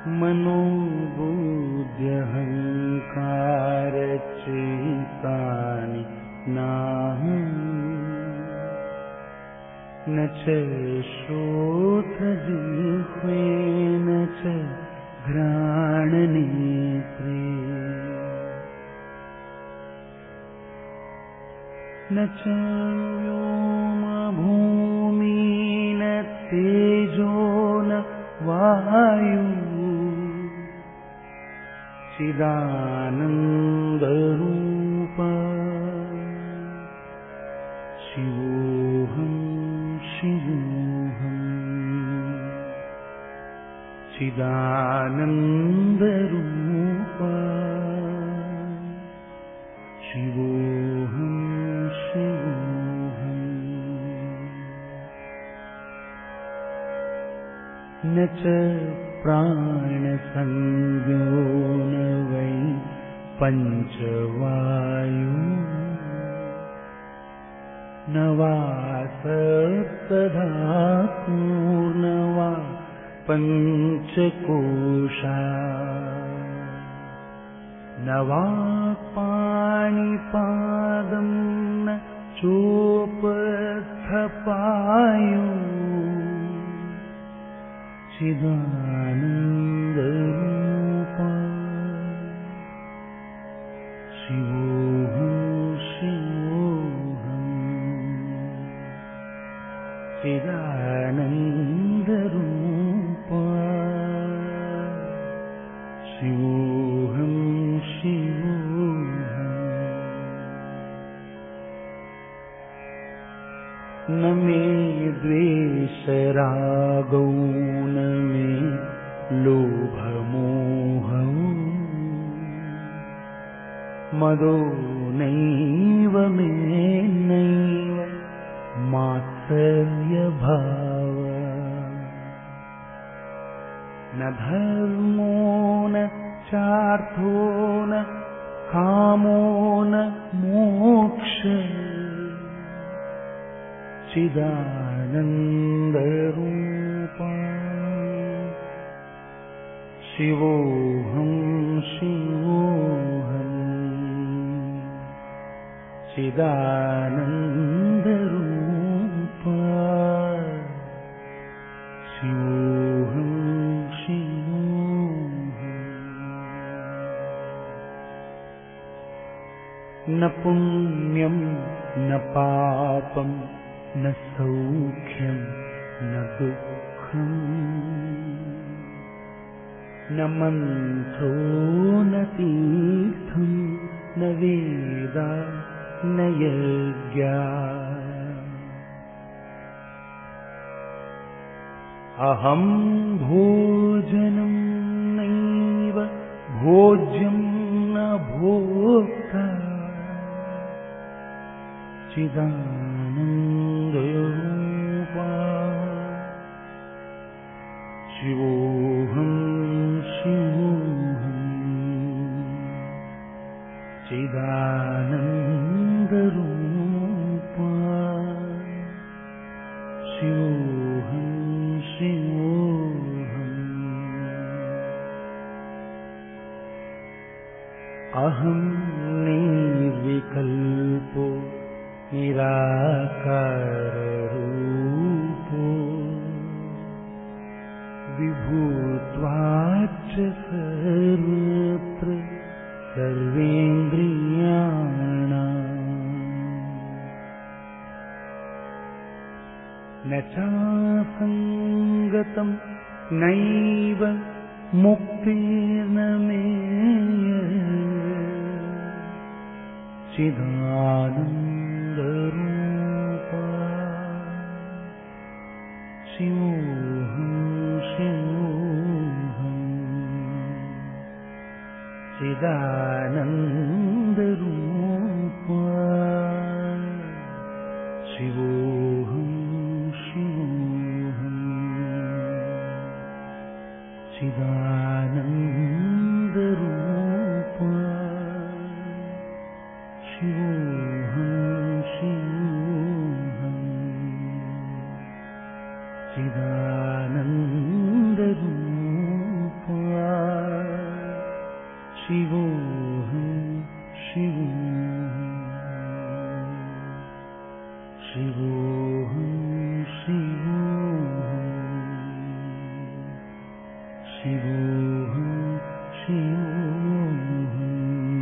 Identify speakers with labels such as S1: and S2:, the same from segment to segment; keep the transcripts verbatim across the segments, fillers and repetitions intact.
S1: मनोबुद्ध्यहङ्कारचित्तानि नाहम् न च श्रोत्रजिह्वे न च घ्राणनेत्रे न च व्योमभूमि न तेजो न वायु चिदानन्दरूप शिवोऽहं शिवोऽहम् चिदानन्दरूप शिवोऽहं शिवोऽहम् न च प्राणसंज्ञो न वै पञ्चवायु न वा सप्तधातुर्न वा पञ्चकोशा न वा पाणिपादं न चोपस्थपायु चिदानन्दरूप शिवोऽहं शिवोऽहम् चिदानन्दरूप शिवोऽहं शिवोऽहम् न मे द्वेषरागौ न मे लोभमोहौ मदो नैव मे नैव मात्सर्यभाव न धर्मो न चार्थो न कामो न मोक्षः चिदानन्दरूप शिवोऽहं शिवोऽहम् चिदानन्दरूप शिवोऽहं शिवोऽहम् न पुण्यं न पापं न सौख्यं न दुःखम् न मन्थो न तीर्थं न वेदा न यज्ञा अहं भोजनं नैव भोज्यं न भोक्ता चिदानन्दरूप शिवोऽहं शिवोऽहम् चिदानन्दरूप शिवोऽहं शिवोऽहम् अहं निर्विकल्पो निराकाररूपो विभूत्वाच्च सर्वत्र सर्वेन्द्रियाणाम् न चासङ्गतं नैव मुक्तिर्न मे चिदानन्दरूप शिवोऽहं शिवोऽहम् चिदानन्दरूप शिवोऽहं शिवोऽहम् चिदानन्दरूप शिवोऽहं शिवोऽहम् चिदानन्दरूप Shivoham, Shivoham, Shivoham, Shivoham.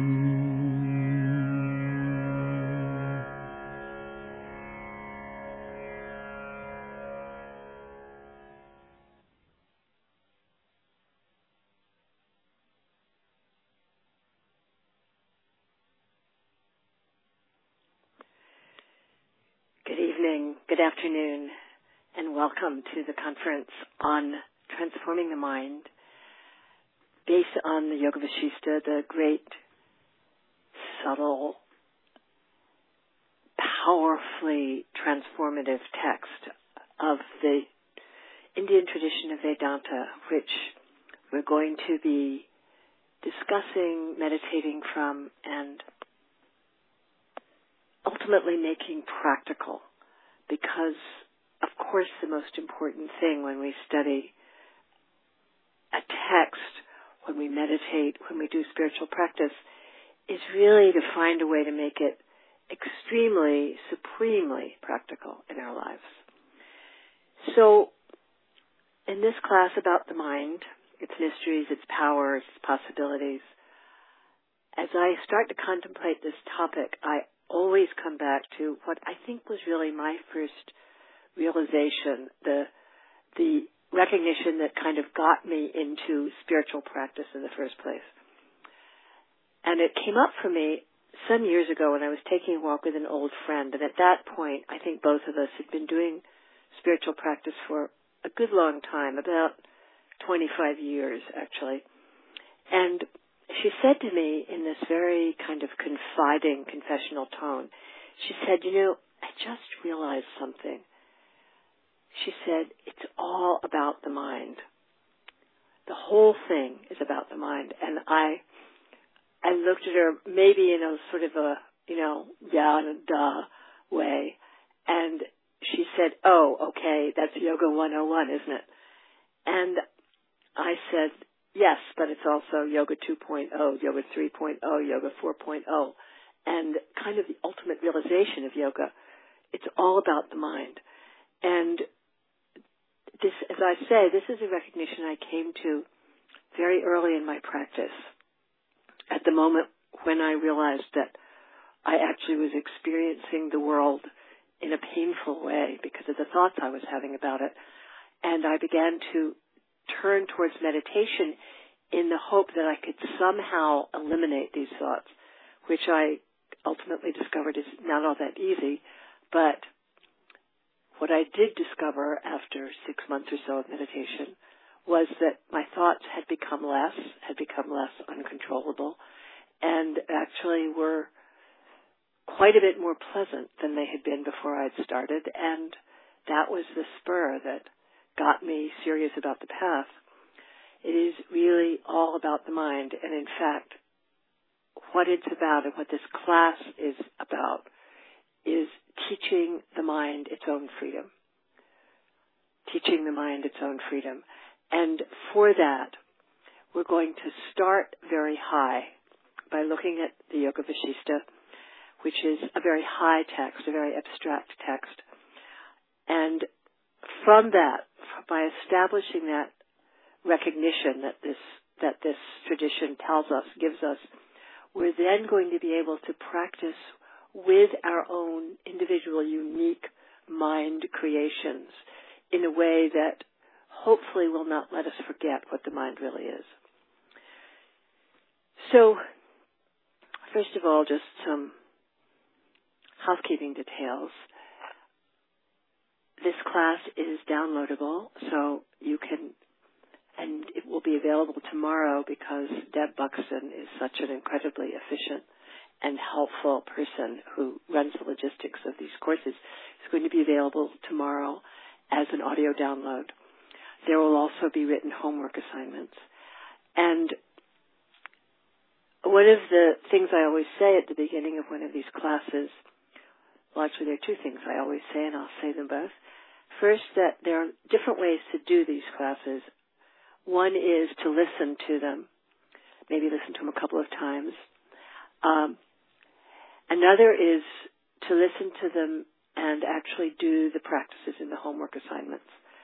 S2: Good evening, good afternoon, and welcome to the conference on transforming the mind based on the Yoga Vasishtha, the great, subtle, powerfully transformative text of the Indian tradition of Vedanta, which we're going to be discussing, meditating from, and ultimately making practical, because, of course, the most important thing when we study a text, when we meditate, when we do spiritual practice, is really to find a way to make it extremely, supremely practical in our lives. So, in this class about the mind, its mysteries, its powers, its possibilities, as I start to contemplate this topic, I always come back to what I think was really my first realization, the the recognition that kind of got me into spiritual practice in the first place. And it came up for me some years ago when I was taking a walk with an old friend, and at that point I think both of us had been doing spiritual practice for a good long time, about twenty-five years actually. And she said to me in this very kind of confiding, confessional tone, she said, you know, I just realized something. She said, it's all about the mind. The whole thing is about the mind. And I I looked at her maybe in a sort of a, you know, yeah, duh way. And she said, oh, okay, that's Yoga one oh one, isn't it? And I said, yes, but it's also Yoga two point oh, Yoga three point oh, Yoga four point oh, and kind of the ultimate realization of yoga. It's all about the mind. And this, as I say, this is a recognition I came to very early in my practice, at the moment when I realized that I actually was experiencing the world in a painful way because of the thoughts I was having about it. And I began to turn towards meditation in the hope that I could somehow eliminate these thoughts, which I ultimately discovered is not all that easy. But what I did discover after six months or so of meditation was that my thoughts had become less, had become less uncontrollable, and actually were quite a bit more pleasant than they had been before I'd started. And that was the spur that got me serious about the path. It is really all about the mind. And in fact, what it's about and what this class is about is teaching the mind its own freedom. Teaching the mind its own freedom. And for that, we're going to start very high by looking at the Yoga Vasishtha, which is a very high text, a very abstract text. And from that, by establishing that recognition that this that this tradition tells us, gives us, we're then going to be able to practice with our own individual, unique mind creations in a way that hopefully will not let us forget what the mind really is. So, first of all, just some housekeeping details. This class is downloadable, so you can, and it will be available tomorrow because Deb Buxton is such an incredibly efficient and helpful person who runs the logistics of these courses. It's going to be available tomorrow as an audio download. There will also be written homework assignments. And one of the things I always say at the beginning of one of these classes, well, actually there are two things I always say, and I'll say them both. First, that there are different ways to do these classes. One is to listen to them, maybe listen to them a couple of times. Um, another is to listen to them and actually do the practices in the homework assignments.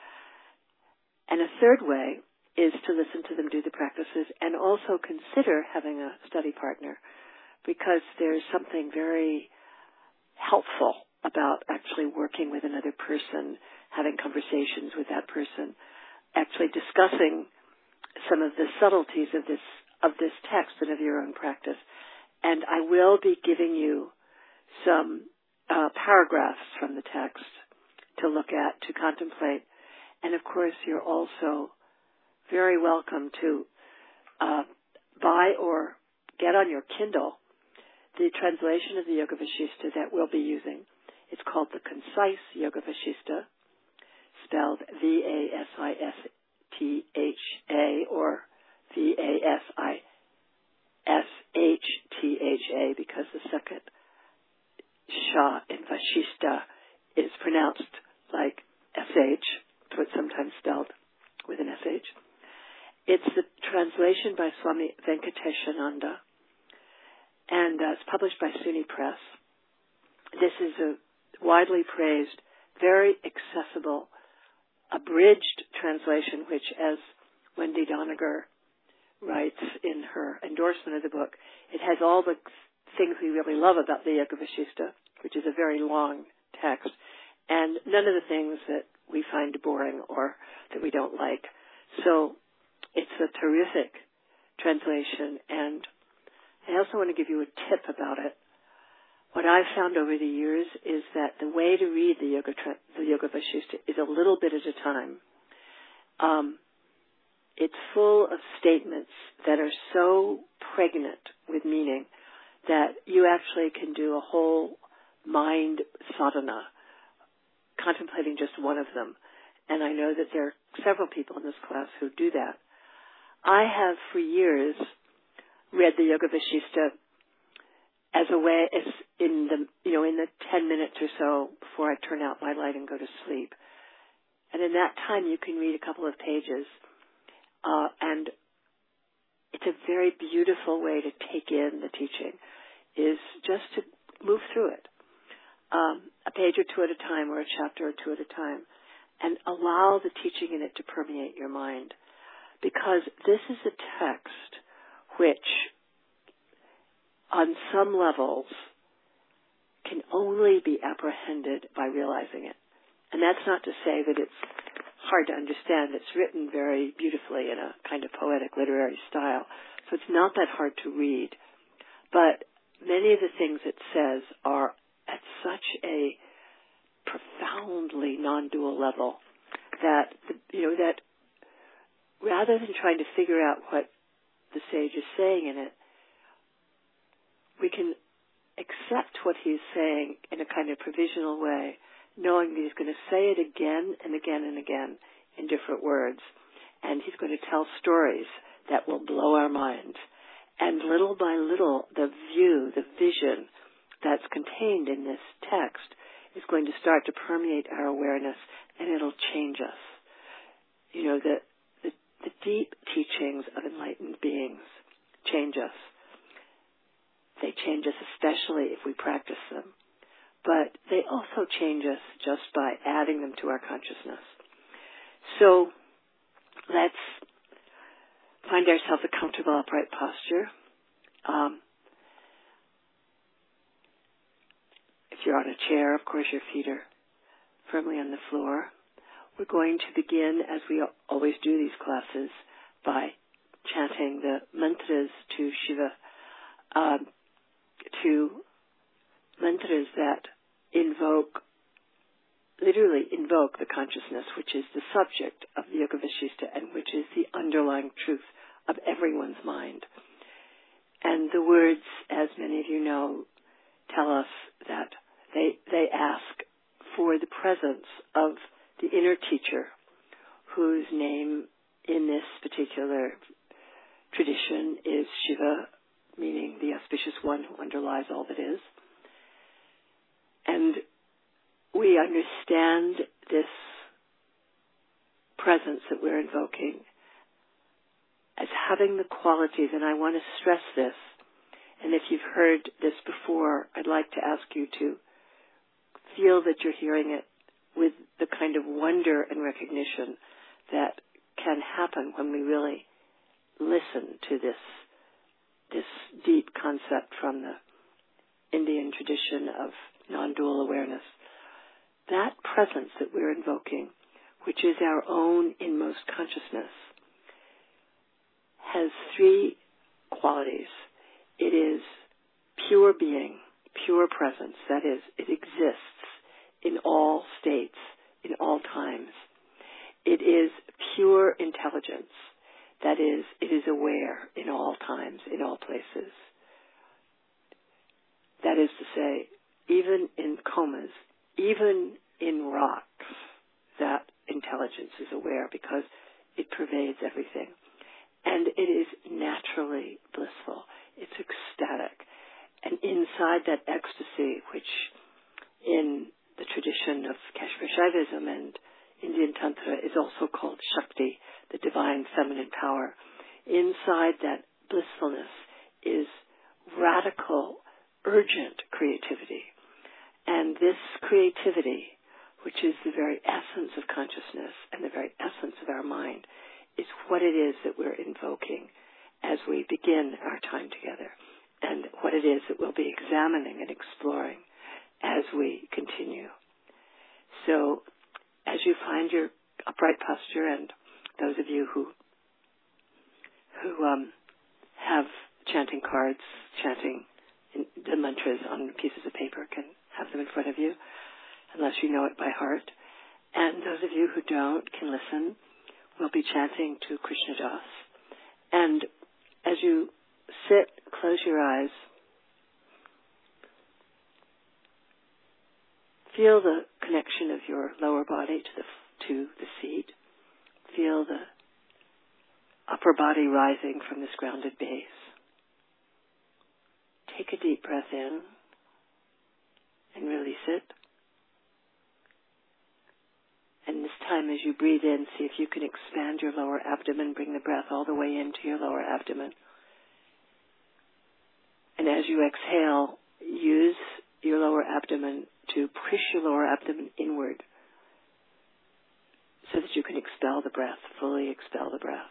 S2: And a third way is to listen to them do the practices and also consider having a study partner, because there's something very helpful about actually working with another person, having conversations with that person, actually discussing some of the subtleties of this of this text and of your own practice. And I will be giving you some uh, paragraphs from the text to look at, to contemplate. And of course, you're also very welcome to uh, buy or get on your Kindle the translation of the Yoga Vasishtha that we'll be using. It's called the Concise Yoga Vasishtha, spelled V A S I S T H A or V A S I S H T H A, because the second Sha in Vasishtha is pronounced like S H, so it's sometimes spelled with an S H. It's the translation by Swami Venkateshananda, and uh, it's published by SUNY Press. This is a widely praised, very accessible, abridged translation, which, as Wendy Doniger writes in her endorsement of the book, it has all the things we really love about the Yoga Vasishtha, which is a very long text, and none of the things that we find boring or that we don't like. So it's a terrific translation, and I also want to give you a tip about it. What I've found over the years is that the way to read the Yoga, the Yoga Vasishtha is a little bit at a time. Um, it's full of statements that are so pregnant with meaning that you actually can do a whole mind sadhana, contemplating just one of them. And I know that there are several people in this class who do that. I have for years read the Yoga Vasishtha as a way, as in the, you know, in the ten minutes or so before I turn out my light and go to sleep. And in that time you can read a couple of pages. Uh, and it's a very beautiful way to take in the teaching, is just to move through it, um, a page or two at a time or a chapter or two at a time, and allow the teaching in it to permeate your mind. Because this is a text which, on some levels, can only be apprehended by realizing it. And that's not to say that it's hard to understand. It's written very beautifully in a kind of poetic literary style, so it's not that hard to read. But many of the things it says are at such a profoundly non-dual level that, you know, that rather than trying to figure out what the sage is saying in it, we can accept what he's saying in a kind of provisional way, knowing that he's going to say it again and again and again in different words. And he's going to tell stories that will blow our minds. And little by little, the view, the vision that's contained in this text is going to start to permeate our awareness, and it'll change us. You know, the, the, the deep teachings of enlightened beings change us. They change us especially if we practice them. But they also change us just by adding them to our consciousness. So let's find ourselves a comfortable upright posture. Um, if you're on a chair, of course your feet are firmly on the floor. We're going to begin, as we always do these classes, by chanting the mantras to Shiva, um, to mantras that invoke, literally invoke the consciousness, which is the subject of the Yoga Vasishtha and which is the underlying truth of everyone's mind. And the words, as many of you know, tell us that they, they ask for the presence of the inner teacher, whose name in this particular tradition is Shiva, meaning the auspicious one who underlies all that is. And we understand this presence that we're invoking as having the qualities, and I want to stress this, and if you've heard this before, I'd like to ask you to feel that you're hearing it with the kind of wonder and recognition that can happen when we really listen to this this deep concept from the Indian tradition of non-dual awareness. That presence that we're invoking, which is our own inmost consciousness, has three qualities. It is pure being, pure presence. That is, it exists in all states, in all times. It is pure intelligence. That is, it is aware in all times, in all places. That is to say, even in comas, even in rocks, that intelligence is aware because it pervades everything. And it is naturally blissful. It's ecstatic. And inside that ecstasy, which in the tradition of Kashmir Shaivism and Indian Tantra is also called Shakti, the divine feminine power, inside that blissfulness is radical, urgent creativity. And this creativity, which is the very essence of consciousness and the very essence of our mind, is what it is that we're invoking as we begin our time together, and what it is that we'll be examining and exploring as we continue. So, as you find your upright posture, and those of you who who um, have chanting cards, chanting in the mantras on pieces of paper, can have them in front of you, unless you know it by heart. And those of you who don't can listen. We'll be chanting to Krishna Das. And as you sit, close your eyes. Feel the connection of your lower body to the, to the seat. Feel the upper body rising from this grounded base. Take a deep breath in and release it. And this time as you breathe in, see if you can expand your lower abdomen, bring the breath all the way into your lower abdomen. And as you exhale, use your lower abdomen to push your lower abdomen inward so that you can expel the breath, fully expel the breath.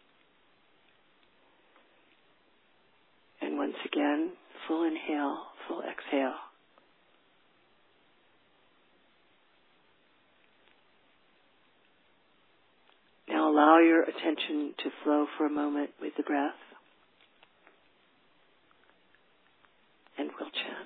S2: And once again, full inhale, full exhale. Now allow your attention to flow for a moment with the breath, and we'll chant.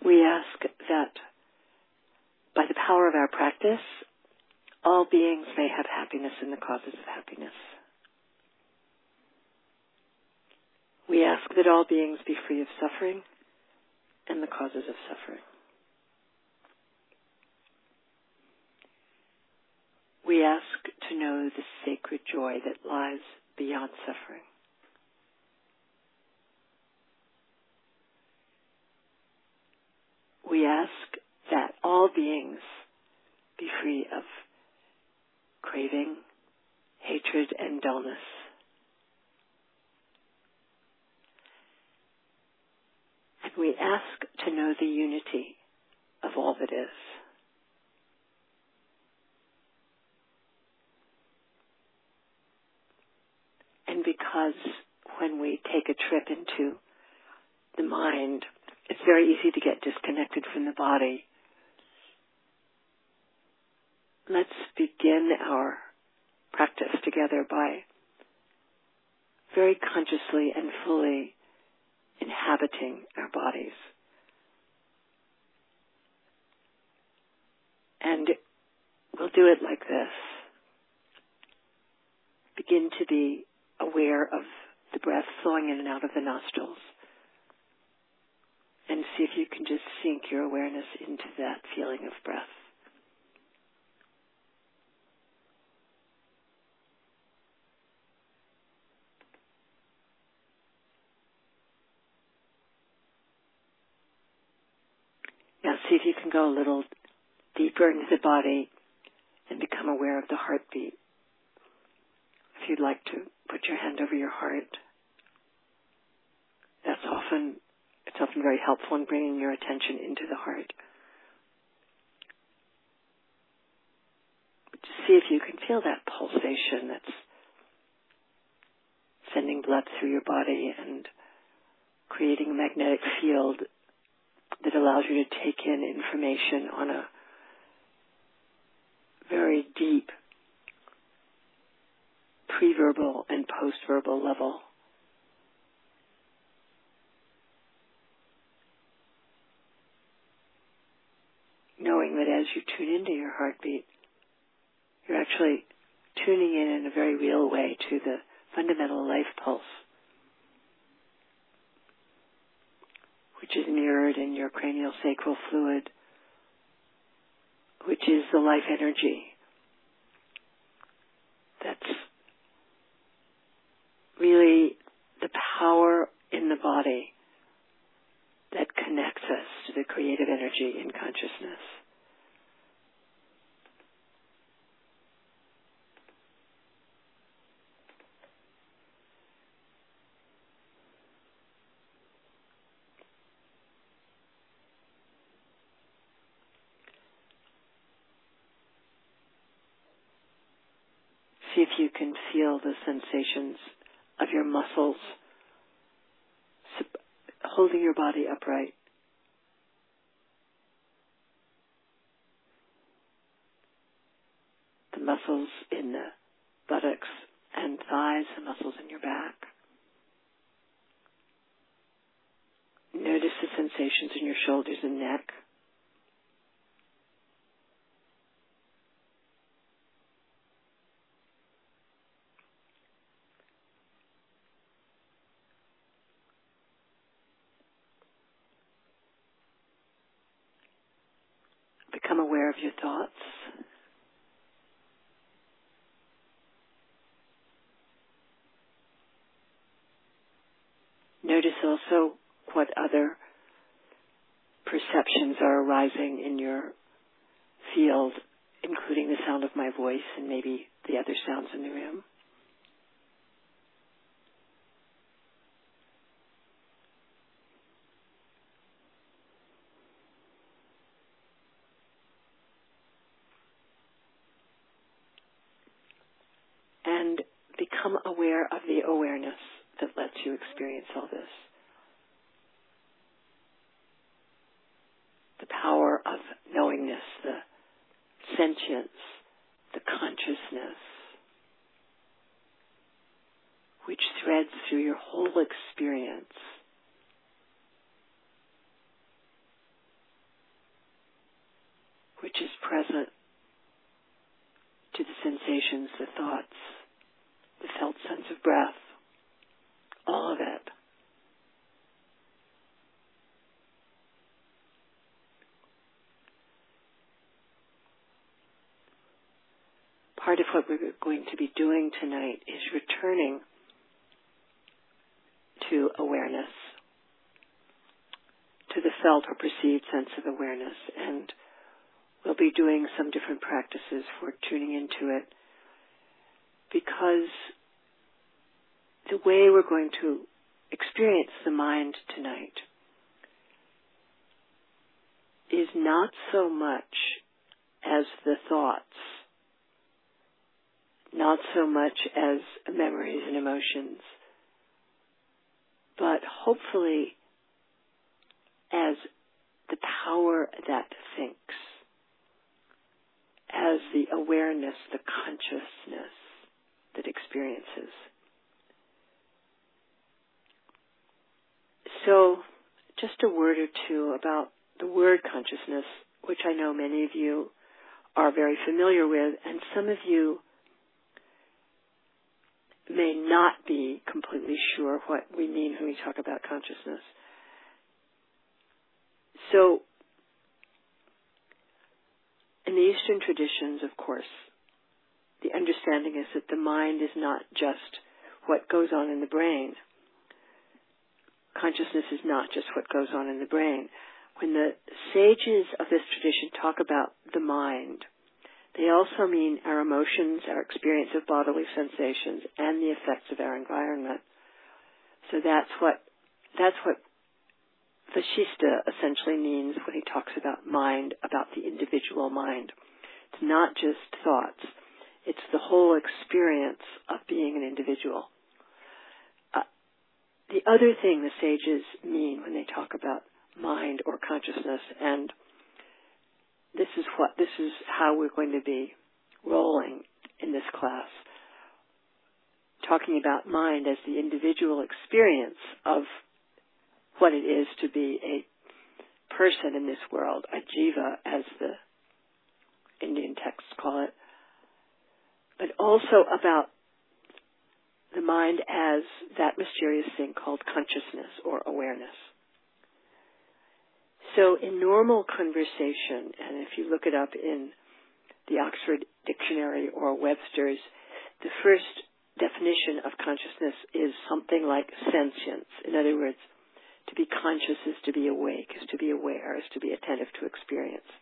S2: we ask that by the power of our practice, all beings may have happiness and the causes of happiness. We ask that all beings be free of suffering and the causes of suffering. We ask to know the sacred joy that lies beyond suffering. We ask that all beings be free of craving, hatred, and dullness. And we ask to know the unity of all that is. And because when we take a trip into the mind, it's very easy to get disconnected from the body. Let's begin our practice together by very consciously and fully inhabiting our bodies. And we'll do it like this. Begin to be aware of the breath flowing in and out of the nostrils. And see if you can just sink your awareness into that feeling of breath. Now see if you can go a little deeper into the body and become aware of the heartbeat. If you'd like to put your hand over your heart, that's often, it's often very helpful in bringing your attention into the heart. But to see if you can feel that pulsation that's sending blood through your body and creating a magnetic field that allows you to take in information on a very deep pre-verbal and post-verbal level. Knowing that as you tune into your heartbeat, you're actually tuning in in a very real way to the fundamental life pulse, which is mirrored in your cranial sacral fluid, which is the life energy that's really the power in the body that connects us to the creative energy in consciousness. See if you can feel the sensations of your muscles holding your body upright. The muscles in the buttocks and thighs, the muscles in your back. Notice the sensations in your shoulders and neck. Become aware of your thoughts. Notice also what other perceptions are arising in your field, including the sound of my voice and maybe the other sounds in the room. And become aware of the awareness that lets you experience all this. The power of knowingness, the sentience, the consciousness, which threads through your whole experience. which is present to the sensations, the thoughts, the felt sense of breath, all of it. Part of what we're going to be doing tonight is returning to awareness, to the felt or perceived sense of awareness, and we'll be doing some different practices for tuning into it, because the way we're going to experience the mind tonight is not so much as the thoughts, not so much as memories and emotions, but hopefully as the power that thinks, as the awareness, the consciousness that experiences. So, just a word or two about the word consciousness, which I know many of you are very familiar with, and some of you may not be completely sure what we mean when we talk about consciousness. So, in the Eastern traditions, of course, the understanding is that the mind is not just what goes on in the brain. Consciousness is not just what goes on in the brain. When the sages of this tradition talk about the mind, they also mean our emotions, our experience of bodily sensations, and the effects of our environment. So that's what that's what Vasistha essentially means when he talks about mind, about the individual mind. It's not just thoughts. It's the whole experience of being an individual. Uh, the other thing the sages mean when they talk about mind or consciousness, and this is what this is how we're going to be rolling in this class, talking about mind as the individual experience of what it is to be a person in this world, a jiva, as the Indian texts call it, but also about the mind as that mysterious thing called consciousness or awareness. So in normal conversation, and if you look it up in the Oxford Dictionary or Webster's, the first definition of consciousness is something like sentience. In other words, to be conscious is to be awake, is to be aware, is to be attentive to experience.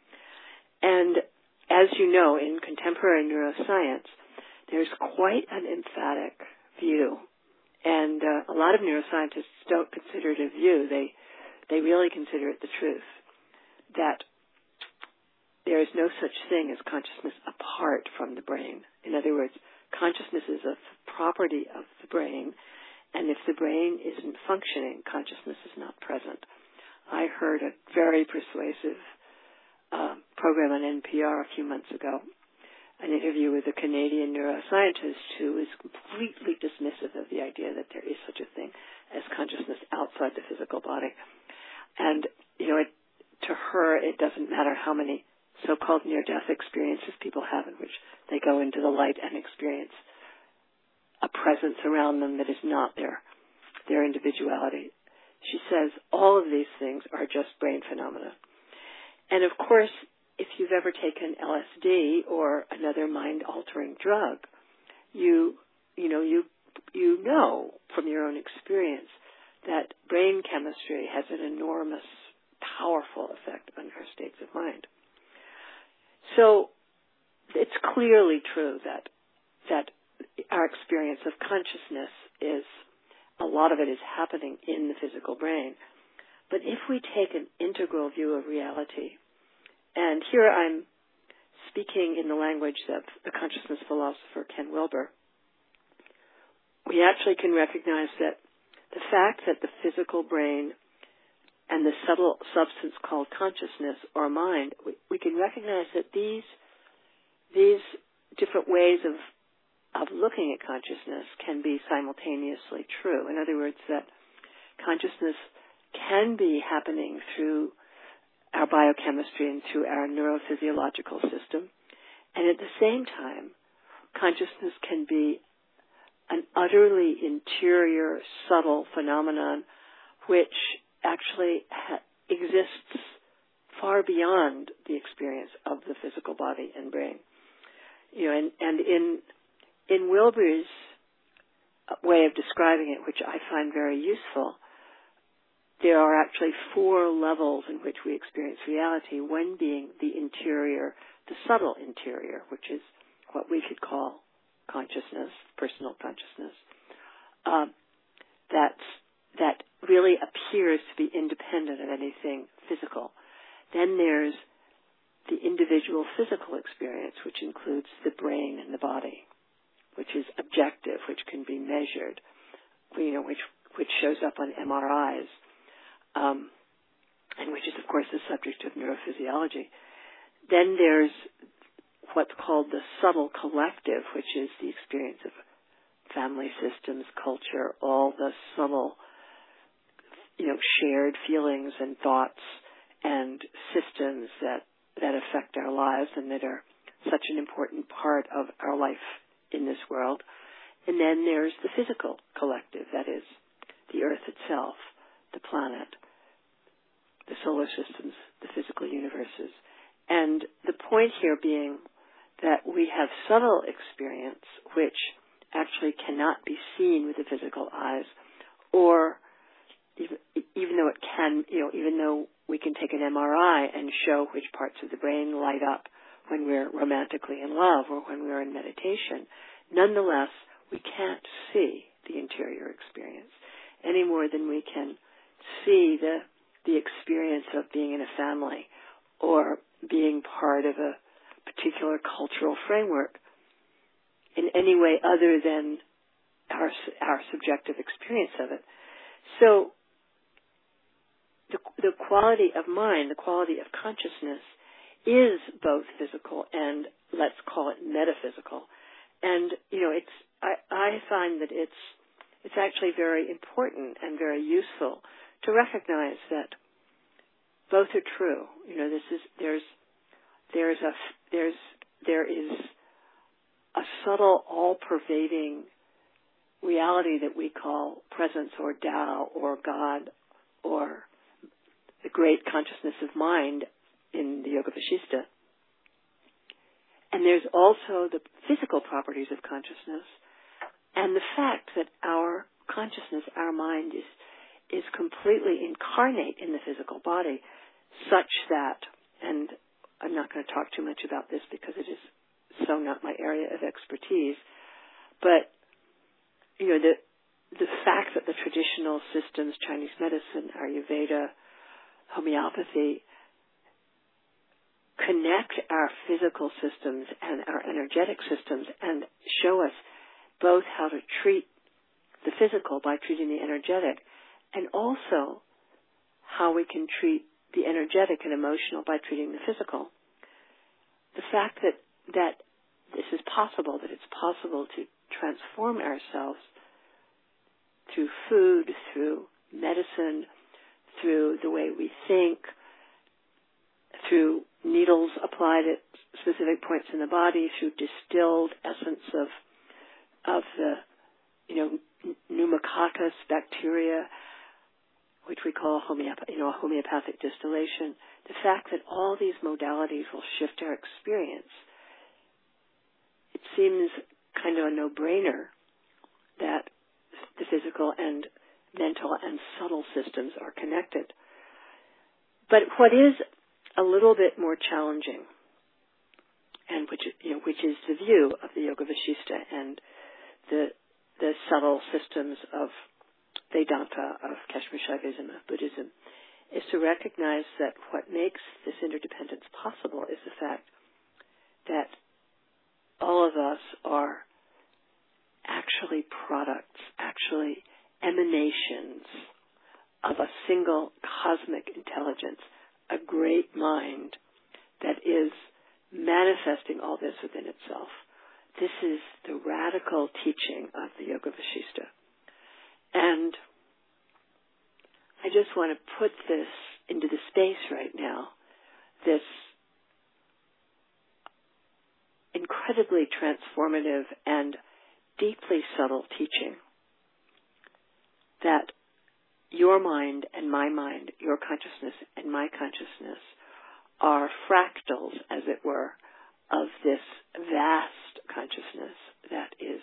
S2: And as you know, in contemporary neuroscience, there's quite an emphatic view. And uh, a lot of neuroscientists don't consider it a view. They They really consider it the truth, that there is no such thing as consciousness apart from the brain. In other words, consciousness is a property of the brain, and if the brain isn't functioning, consciousness is not present. I heard a very persuasive uh, program on N P R a few months ago, an interview with a Canadian neuroscientist who is completely dismissive of the idea that there is such a thing as consciousness outside the physical body. And, you know, it, to her, it doesn't matter how many so-called near-death experiences people have in which they go into the light and experience a presence around them that is not their, their individuality. She says all of these things are just brain phenomena. And, of course, if you've ever taken L S D or another mind-altering drug, you, you know, you, you know from your own experience that brain chemistry has an enormous, powerful effect on our states of mind. So it's clearly true that that our experience of consciousness is, a lot of it is happening in the physical brain. But if we take an integral view of reality, and here I'm speaking in the language of the consciousness philosopher Ken Wilber, we actually can recognize that the fact that the physical brain and the subtle substance called consciousness or mind, we, we can recognize that these these different ways of of looking at consciousness can be simultaneously true. In other words, that consciousness can be happening through our biochemistry and through our neurophysiological system. And at the same time, consciousness can be an utterly interior, subtle phenomenon which actually ha- exists far beyond the experience of the physical body and brain. You know, and, and in in Wilber's way of describing it, which I find very useful, there are actually four levels in which we experience reality, one being the interior, the subtle interior, which is what we could call consciousness, personal consciousness, um, that's, that really appears to be independent of anything physical. Then there's the individual physical experience, which includes the brain and the body, which is objective, which can be measured, you know, which which shows up on M R Is, um, and which is, of course, the subject of neurophysiology. Then there's what's called the subtle collective, which is the experience of family systems, culture, all the subtle, you know, shared feelings and thoughts and systems that, that affect our lives and that are such an important part of our life in this world. And then there's the physical collective, that is, the earth itself, the planet, the solar systems, the physical universes. And the point here being that we have subtle experience which actually cannot be seen with the physical eyes, or even, even though it can, you know, even though we can take an M R I and show which parts of the brain light up when we're romantically in love or when we're in meditation, nonetheless, we can't see the interior experience any more than we can see the the experience of being in a family or being part of a particular cultural framework in any way other than our our subjective experience of it. So the, the quality of mind, the quality of consciousness is both physical and, let's call it, metaphysical. And, you know, it's I, I find that it's it's actually very important and very useful to recognize that both are true. You know, this is there's there's a there's there is a subtle, all-pervading reality that we call presence or Tao or God or the great consciousness of mind in the Yoga Vasistha. And there's also the physical properties of consciousness and the fact that our consciousness, our mind, is is completely incarnate in the physical body, such that, and I'm not going to talk too much about this because it is so not my area of expertise, but, you know, the the fact that the traditional systems, Chinese medicine, Ayurveda, homeopathy, connect our physical systems and our energetic systems and show us both how to treat the physical by treating the energetic, and also how we can treat the energetic and emotional by treating the physical. The fact that, that this is possible, that it's possible to transform ourselves through food, through medicine, through the way we think, through needles applied at specific points in the body, through distilled essence of of the, you know, pneumococcus bacteria, which we call homeopath, you know, a homeopathic distillation. The fact that all these modalities will shift our experience, it seems kind of a no-brainer that the physical and mental and subtle systems are connected. But what is a little bit more challenging, and which, you know, which is the view of the Yoga Vasistha and the the subtle systems of Vedanta, of Kashmir Shaivism, of Buddhism, is to recognize that what makes this interdependence possible is the fact that all of us are actually products, actually emanations of a single cosmic intelligence, a great mind that is manifesting all this within itself. This is the radical teaching of the Yoga Vasistha. And I just want to put this into the space right now this incredibly transformative and deeply subtle teaching that your mind and my mind, your consciousness and my consciousness, are fractals, as it were, of this vast consciousness that is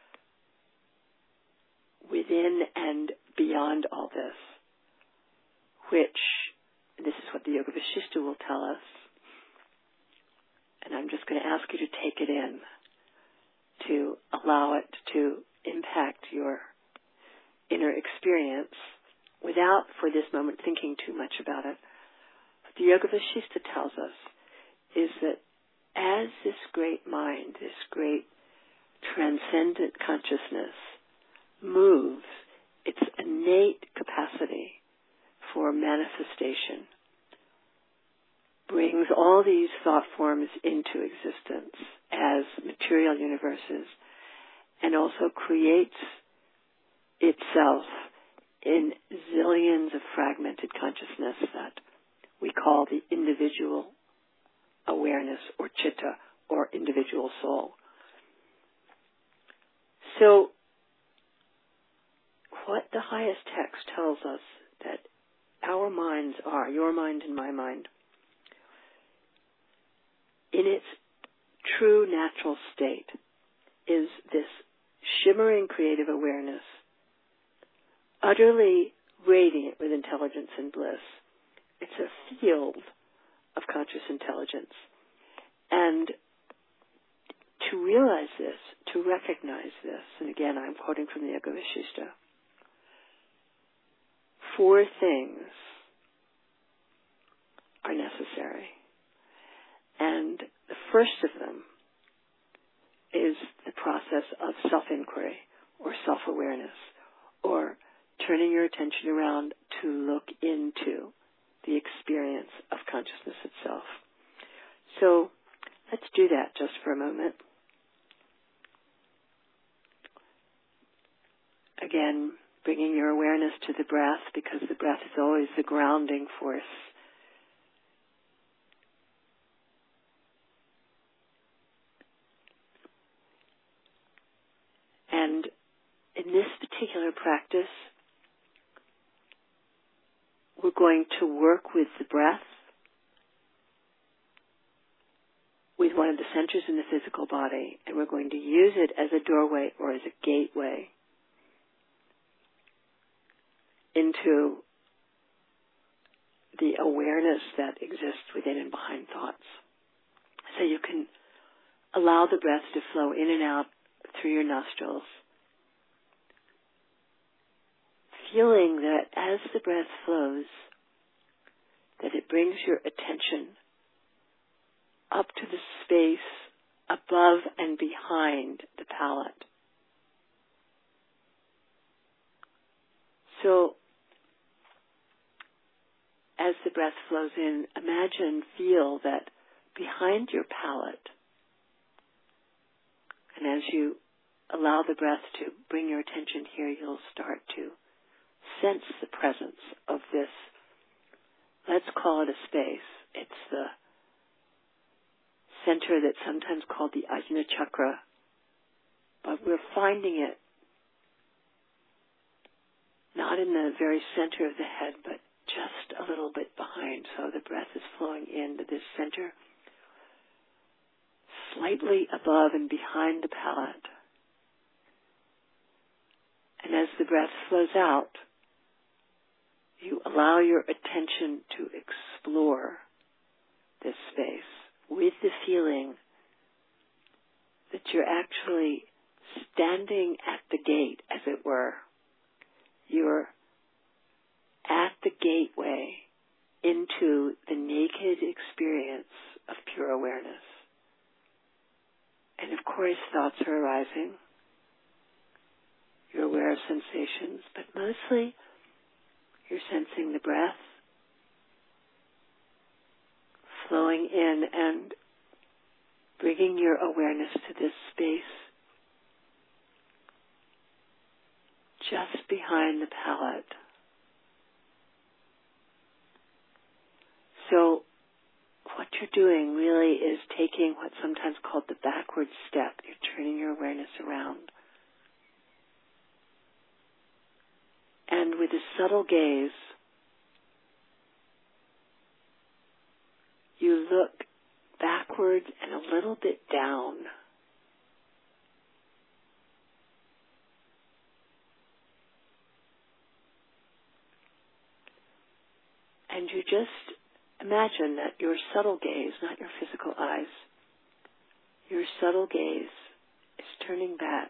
S2: within and beyond all this, which, this is what the Yoga Vasishtha will tell us, and I'm just going to ask you to take it in, to allow it to impact your inner experience without, for this moment, thinking too much about it. What the Yoga Vasishtha tells us is that as this great mind, this great transcendent consciousness moves, its innate capacity for manifestation brings all these thought forms into existence as material universes and also creates itself in zillions of fragmented consciousness that we call the individual awareness or chitta or individual soul. So what the highest text tells us that our minds are, your mind and my mind, in its true natural state is this shimmering creative awareness, utterly radiant with intelligence and bliss. It's a field of conscious intelligence. And to realize this, to recognize this, and again I'm quoting from the Yoga Vasishtha, four things are necessary. And the first of them is the process of self-inquiry or self-awareness, or turning your attention around to look into the experience of consciousness itself. So let's do that just for a moment. Again, bringing your awareness to the breath, because the breath is always the grounding force. And in this particular practice, we're going to work with the breath, with one of the centers in the physical body, and we're going to use it as a doorway or as a gateway into the awareness that exists within and behind thoughts. So you can allow the breath to flow in and out through your nostrils, feeling that as the breath flows, that it brings your attention up to the space above and behind the palate. So, as the breath flows in, imagine, feel that behind your palate, and as you allow the breath to bring your attention here, you'll start to sense the presence of this, let's call it a space. It's the center that's sometimes called the Ajna Chakra, but we're finding it not in the very center of the head, but just a little bit behind. So the breath is flowing into this center, slightly above and behind the palate. And as the breath flows out, you allow your attention to explore this space with the feeling that you're actually standing at the gate, as it were. You're at the gateway into the naked experience of pure awareness. And of course, thoughts are arising. You're aware of sensations, but mostly you're sensing the breath flowing in and bringing your awareness to this space just behind the palate. So you're doing really is taking what's sometimes called the backward step. You're turning your awareness around. And with a subtle gaze, you look backward and a little bit down. And you just imagine that your subtle gaze, not your physical eyes, your subtle gaze is turning back.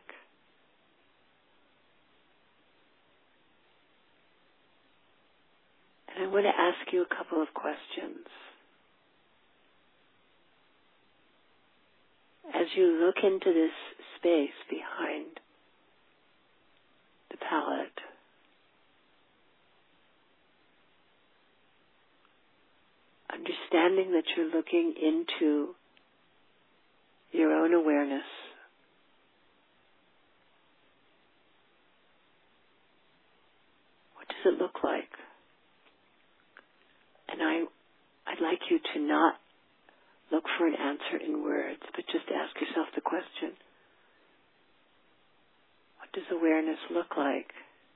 S2: And I want to ask you a couple of questions. As you look into this space behind the palette, understanding that you're looking into your own awareness, what does it look like? And I, I'd like you to not look for an answer in words, but just ask yourself the question, what does awareness look like?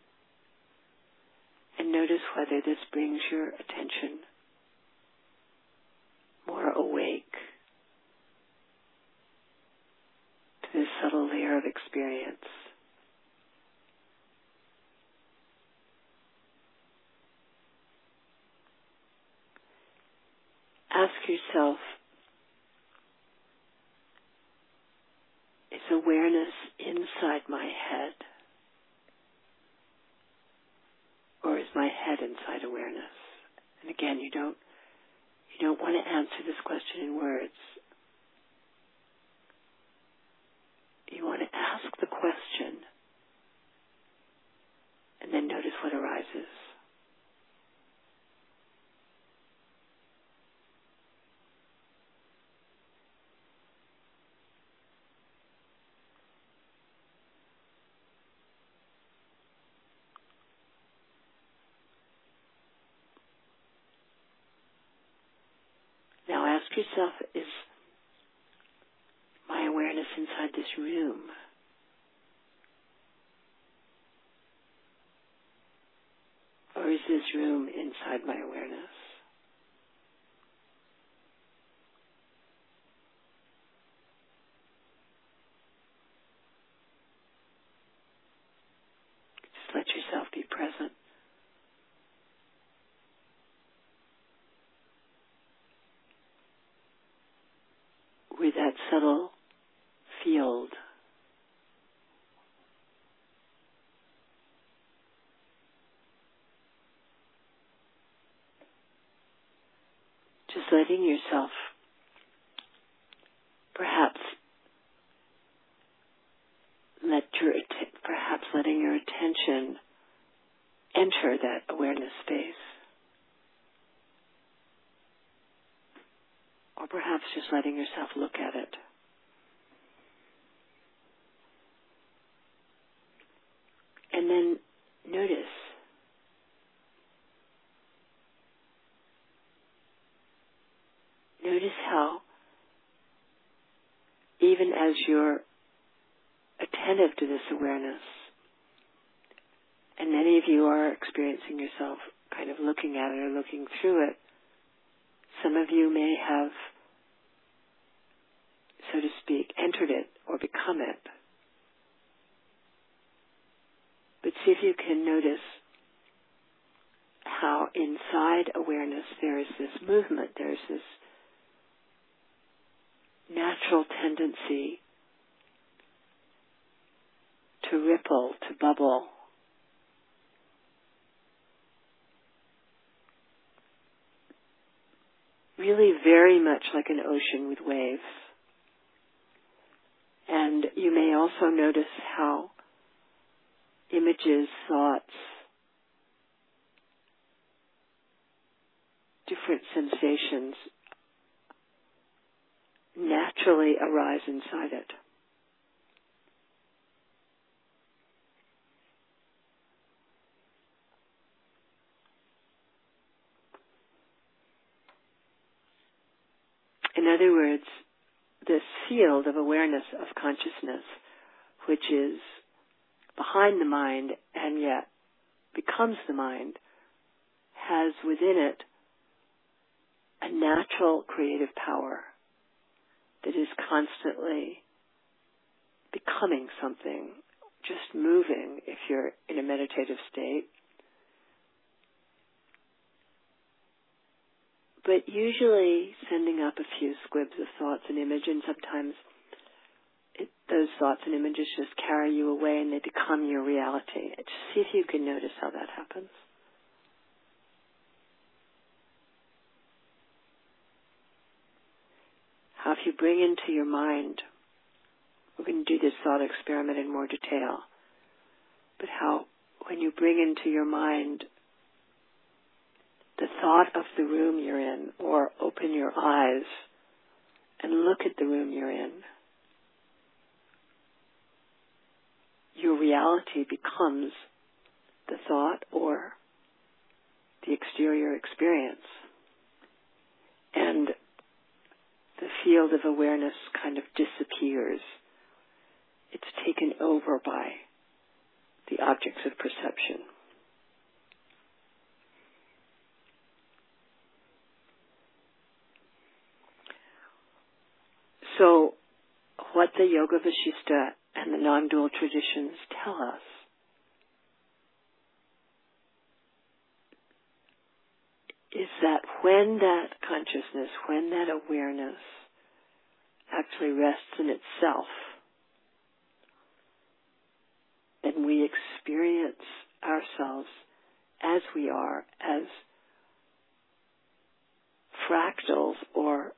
S2: And notice whether this brings your attention more awake to this subtle layer of experience. Ask yourself, is awareness inside my head? Or is my head inside awareness? And again, you don't you don't want to answer this question in words. You want to ask the question and then notice what arises. Now ask yourself, is my awareness inside this room? Or is this room inside my awareness? Just let yourself be present. With that subtle field. Just letting yourself, perhaps let your perhaps letting your attention enter that awareness space. Or perhaps just letting yourself look at it. And then notice Notice how even as you're attentive to this awareness, and many of you are experiencing yourself kind of looking at it or looking through it, some of you may have, so to speak, entered it or become it. But see if you can notice how inside awareness there is this movement, there is this natural tendency to ripple, to bubble. Really very much like an ocean with waves. And you may also notice how images, thoughts, different sensations naturally arise inside it. In other words, this field of awareness of consciousness, which is behind the mind and yet becomes the mind, has within it a natural creative power that is constantly becoming something, just moving if you're in a meditative state. But usually sending up a few squibs of thoughts and image, and sometimes it, those thoughts and images just carry you away and they become your reality. Just see if you can notice how that happens. How if you bring into your mind, we're going to do this thought experiment in more detail, but how when you bring into your mind the thought of the room you're in, or open your eyes and look at the room you're in, your reality becomes the thought or the exterior experience. And the field of awareness kind of disappears. It's taken over by the objects of perception. So, what the Yoga Vasishtha and the non-dual traditions tell us is that when that consciousness, when that awareness actually rests in itself, then we experience ourselves as we are, as fractals or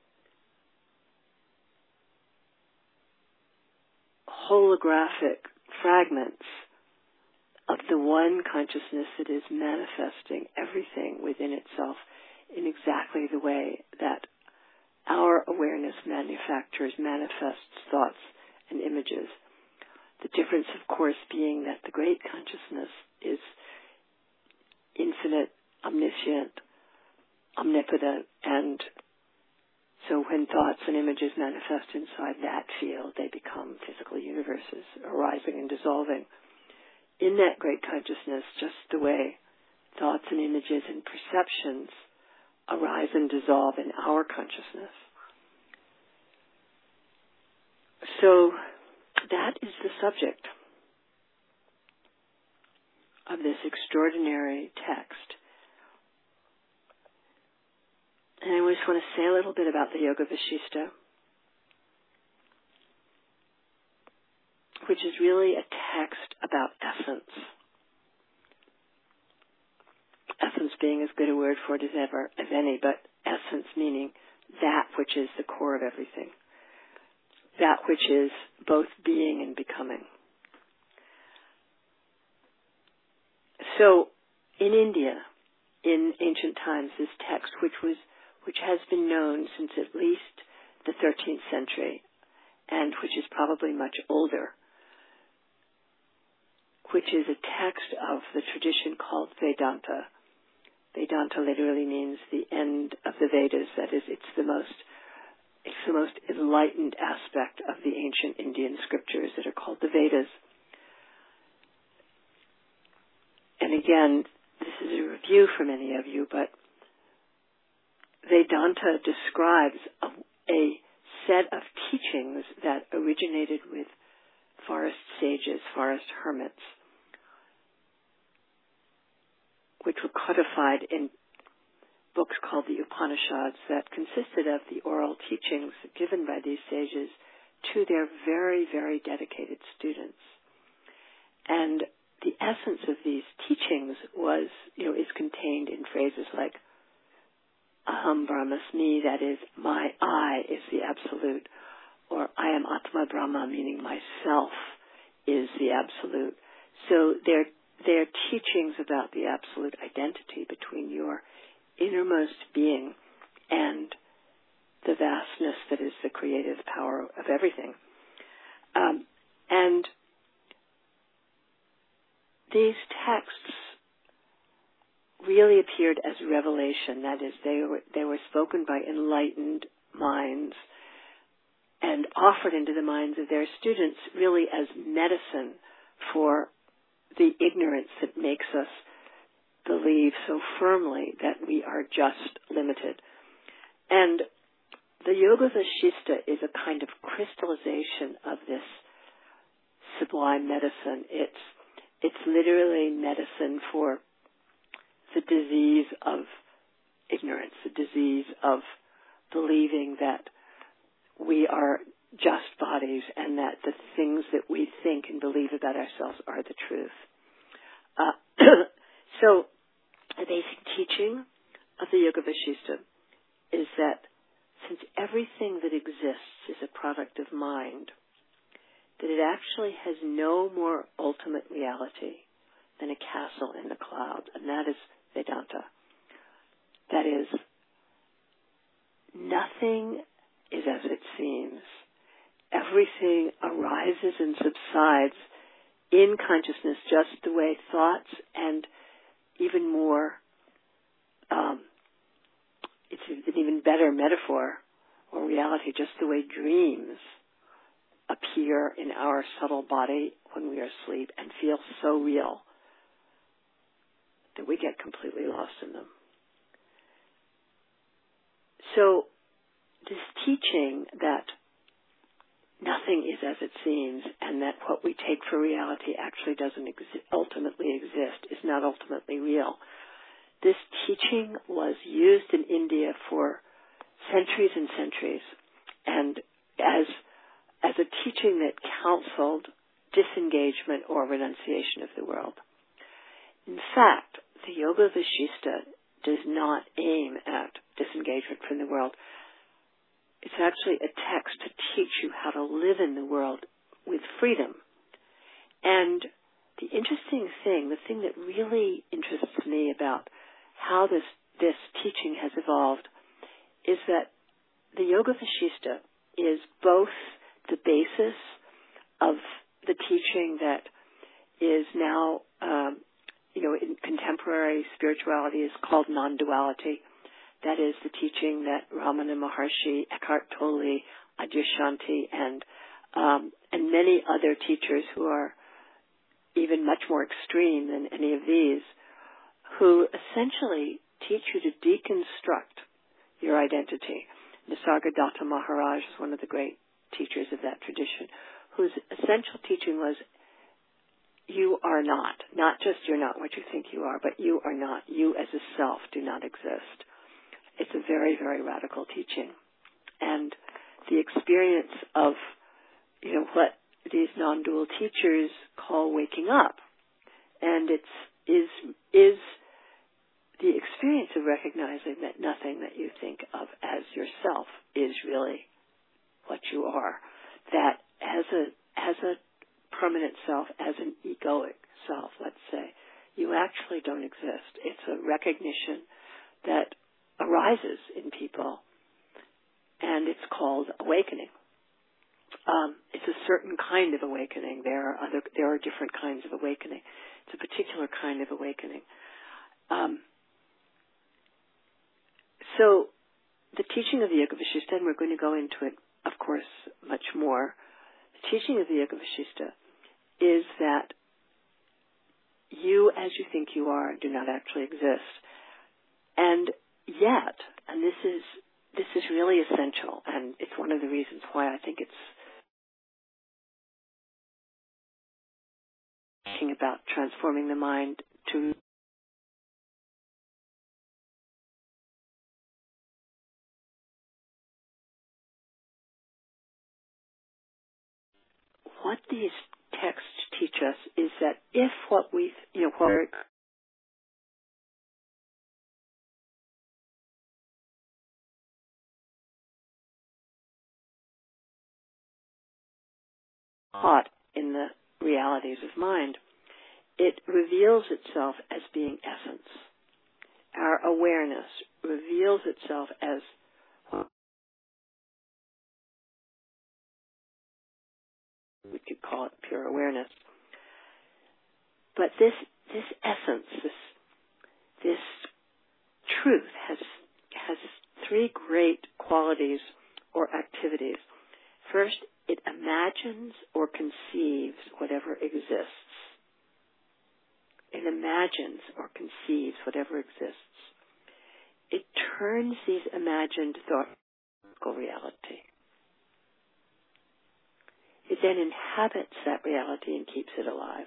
S2: holographic fragments of the one consciousness that is manifesting everything within itself in exactly the way that our awareness manufactures, manifests thoughts and images. The difference, of course, being that the great consciousness is infinite, omniscient, omnipotent, and so when thoughts and images manifest inside that field, they become physical universes, arising and dissolving. In that great consciousness, just the way thoughts and images and perceptions arise and dissolve in our consciousness. So that is the subject of this extraordinary text. And I just want to say a little bit about the Yoga Vasishtha, which is really a text about essence. Essence being as good a word for it as ever, as any, but essence meaning that which is the core of everything. That which is both being and becoming. So, in India, in ancient times, this text, which was which has been known since at least the thirteenth century, and which is probably much older, which is a text of the tradition called Vedanta. Vedanta literally means the end of the Vedas. That is, it's the most, it's the most enlightened aspect of the ancient Indian scriptures that are called the Vedas. And again, this is a review for many of you, but Vedanta describes a, a set of teachings that originated with forest sages, forest hermits, which were codified in books called the Upanishads that consisted of the oral teachings given by these sages to their very, very dedicated students. And the essence of these teachings was, you know, is contained in phrases like Aham Brahmasmi, that is, my I is the absolute, or I am Atma Brahma, meaning myself is the absolute. So they're, they're teachings about the absolute identity between your innermost being and the vastness that is the creative power of everything. Um, and these texts really appeared as revelation. That is, they were they were spoken by enlightened minds and offered into the minds of their students really as medicine for the ignorance that makes us believe so firmly that we are just limited. And the Yoga Vasishtha is a kind of crystallization of this sublime medicine. It's it's literally medicine for the disease of ignorance, the disease of believing that we are just bodies and that the things that we think and believe about ourselves are the truth. Uh, so the basic teaching of the Yoga Vasishtha is that since everything that exists is a product of mind, that it actually has no more ultimate reality than a castle in the clouds, and that is Vedanta. That is, nothing is as it seems. Everything arises and subsides in consciousness just the way thoughts and even more, um, it's an even better metaphor or reality, just the way dreams appear in our subtle body when we are asleep and feel so real that we get completely lost in them. So this teaching that nothing is as it seems and that what we take for reality actually doesn't exi- ultimately exist, is not ultimately real. This teaching was used in India for centuries and centuries, and as as a teaching that counseled disengagement or renunciation of the world. In fact, the Yoga Vasishtha does not aim at disengagement from the world. It's actually a text to teach you how to live in the world with freedom. And the interesting thing, the thing that really interests me about how this, this teaching has evolved is that the Yoga Vasishtha is both the basis of the teaching that is now, um, you know, in contemporary spirituality is called non-duality. That is the teaching that Ramana Maharshi, Eckhart Tolle, Adyashanti, and um, and many other teachers who are even much more extreme than any of these, who essentially teach you to deconstruct your identity. Nisargadatta Maharaj is one of the great teachers of that tradition, whose essential teaching was, you are not, not just you're not what you think you are, but you are not. You as a self do not exist. It's a very, very radical teaching. And the experience of, you know, what these non-dual teachers call waking up, and it's, is, is the experience of recognizing that nothing that you think of as yourself is really what you are. That as a, as a permanent self, as an egoic self, let's say, you actually don't exist. It's a recognition that arises in people, and it's called awakening. Um, it's a certain kind of awakening. There are other, there are different kinds of awakening. It's a particular kind of awakening. Um, so the teaching of the Yoga Vasishtha, and we're going to go into it, of course, much more. The teaching of the Yoga Vasishtha is that you, as you think you are, do not actually exist. And yet, and this is this is really essential, and it's one of the reasons why I think it's thinking about transforming the mind to what these texts teach us is that if what we, you know, what we're taught in the realities of mind, it reveals itself as being essence. Our awareness reveals itself as we could call it pure awareness. But this this essence, this this truth has has three great qualities or activities. First, it imagines or conceives whatever exists. It imagines or conceives whatever exists. It turns these imagined thoughts into reality. It then inhabits that reality and keeps it alive.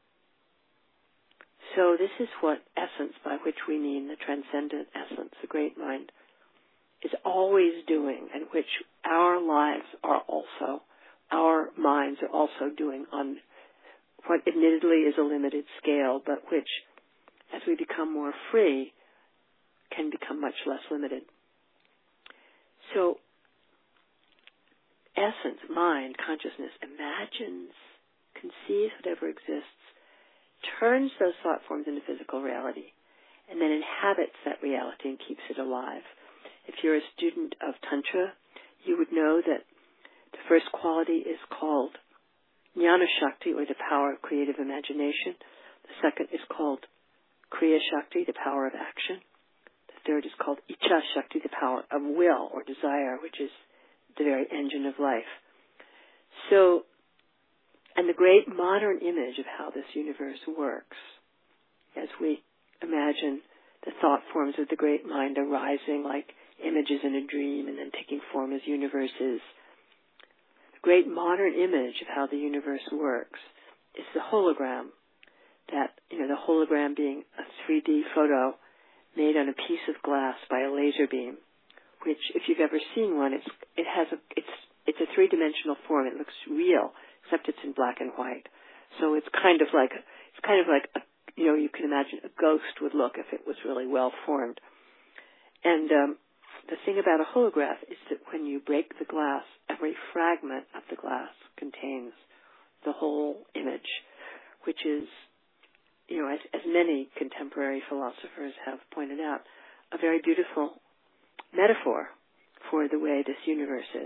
S2: So this is what essence, by which we mean the transcendent essence, the great mind, is always doing, and which our lives are also, our minds are also doing on what admittedly is a limited scale, but which, as we become more free, can become much less limited. So, essence, mind, consciousness, imagines, conceives whatever exists, turns those thought forms into physical reality, and then inhabits that reality and keeps it alive. If you're a student of Tantra, you would know that the first quality is called Jnana Shakti, or the power of creative imagination. The second is called Kriya Shakti, the power of action. The third is called Icha Shakti, the power of will or desire, which is the very engine of life. So, and the great modern image of how this universe works, as we imagine the thought forms of the great mind arising like images in a dream and then taking form as universes. The great modern image of how the universe works is the hologram. That, you know, the hologram being a three D photo made on a piece of glass by a laser beam, which, if you've ever seen one, it's it has a it's it's a three-dimensional form. It looks real, except it's in black and white. So it's kind of like it's kind of like a, you know, you can imagine a ghost would look if it was really well formed. And um, the thing about a holograph is that when you break the glass, every fragment of the glass contains the whole image, which is, you know, as, as many contemporary philosophers have pointed out, a very beautiful metaphor for the way this universe is.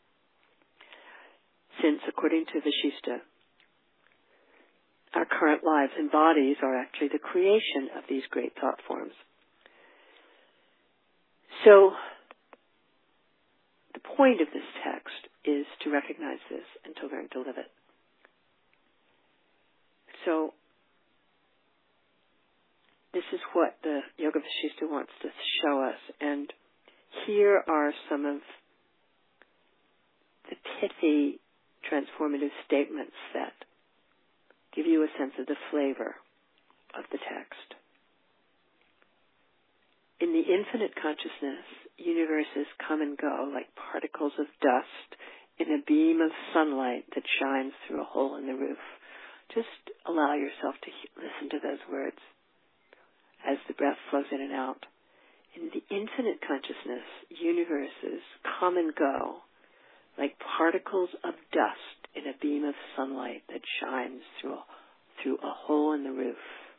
S2: Since, according to Vashishta, our current lives and bodies are actually the creation of these great thought forms. So, the point of this text is to recognize this and to learn to live it. So, this is what the Yoga Vashishta wants to show us, and here are some of the pithy, transformative statements that give you a sense of the flavor of the text. In the infinite consciousness, universes come and go like particles of dust in a beam of sunlight that shines through a hole in the roof. Just allow yourself to listen to those words as the breath flows in and out. In the infinite consciousness, universes come and go like particles of dust in a beam of sunlight that shines through a, through a hole in the roof.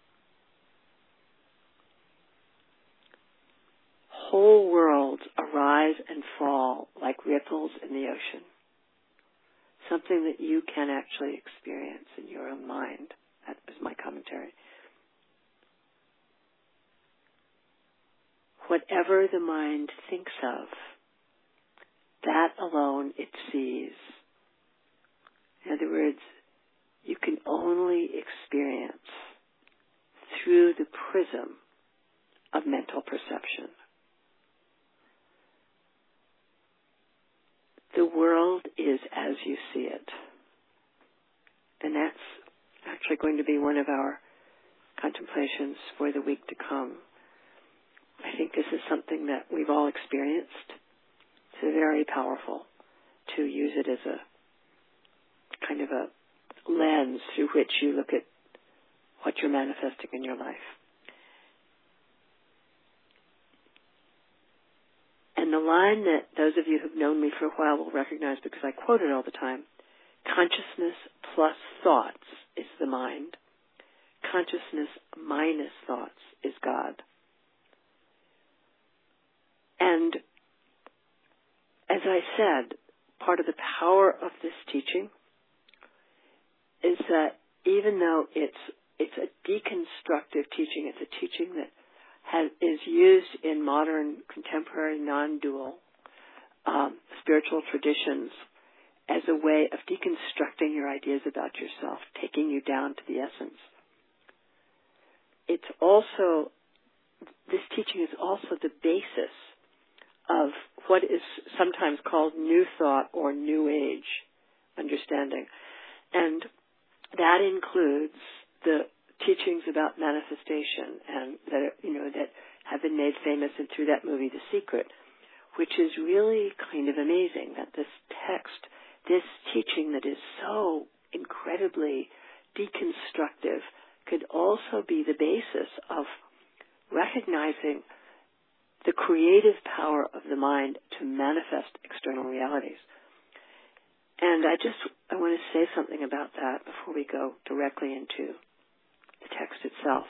S2: Whole worlds arise and fall like ripples in the ocean. Something that you can actually experience in your own mind. That was my commentary. Whatever the mind thinks of, that alone it sees. In other words, you can only experience through the prism of mental perception. The world is as you see it. And that's actually going to be one of our contemplations for the week to come. I think this is something that we've all experienced. It's very powerful to use it as a kind of a lens through which you look at what you're manifesting in your life. And the line that those of you who've known me for a while will recognize because I quote it all the time, consciousness plus thoughts is the mind. Consciousness minus thoughts is God. And as I said, part of the power of this teaching is that even though it's it's a deconstructive teaching, it's a teaching that has, is used in modern, contemporary, non-dual um, spiritual traditions as a way of deconstructing your ideas about yourself, taking you down to the essence. It's also, this teaching is also the basis of what is sometimes called New Thought or New Age understanding. And that includes the teachings about manifestation and that, you know, that have been made famous and through that movie, The Secret, which is really kind of amazing that this text, this teaching that is so incredibly deconstructive could also be the basis of recognizing the creative power of the mind to manifest external realities. And I just, I want to say something about that before we go directly into the text itself.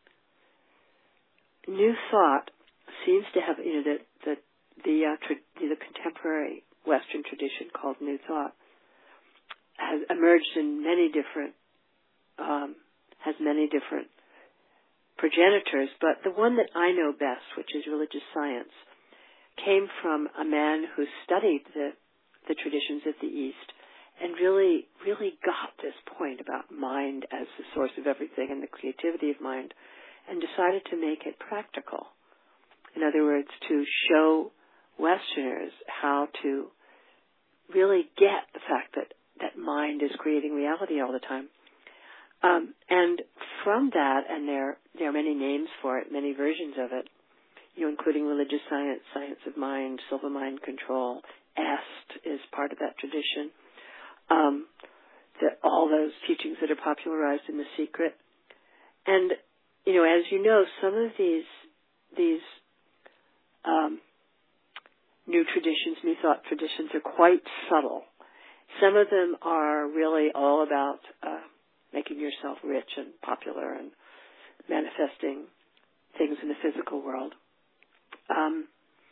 S2: New Thought seems to have, you know, the the the, uh, tra- the contemporary Western tradition called New Thought has emerged in many different, um, has many different progenitors, but the one that I know best, which is religious science, came from a man who studied the the traditions of the East and really, really got this point about mind as the source of everything and the creativity of mind, and decided to make it practical. In other words, to show Westerners how to really get the fact that, that mind is creating reality all the time. Um, and from that, and there there are many names for it, many versions of it, you know, including religious science, science of mind, silva mind control, Est is part of that tradition. Um, the, all those teachings that are popularized in The Secret. And, you know, as you know, some of these these um, new traditions, new thought traditions, are quite subtle. Some of them are really all about uh, making yourself rich and popular and manifesting things in the physical world. Um,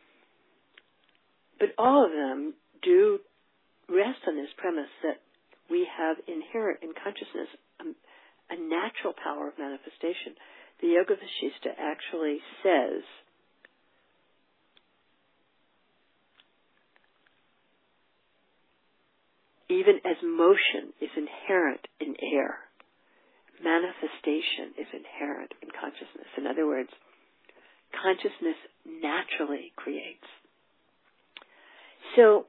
S2: but all of them do rest on this premise that we have inherent in consciousness a, a natural power of manifestation. The Yoga Vasishtha actually says even as motion is inherent in air, manifestation is inherent in consciousness. In other words, consciousness naturally creates. So,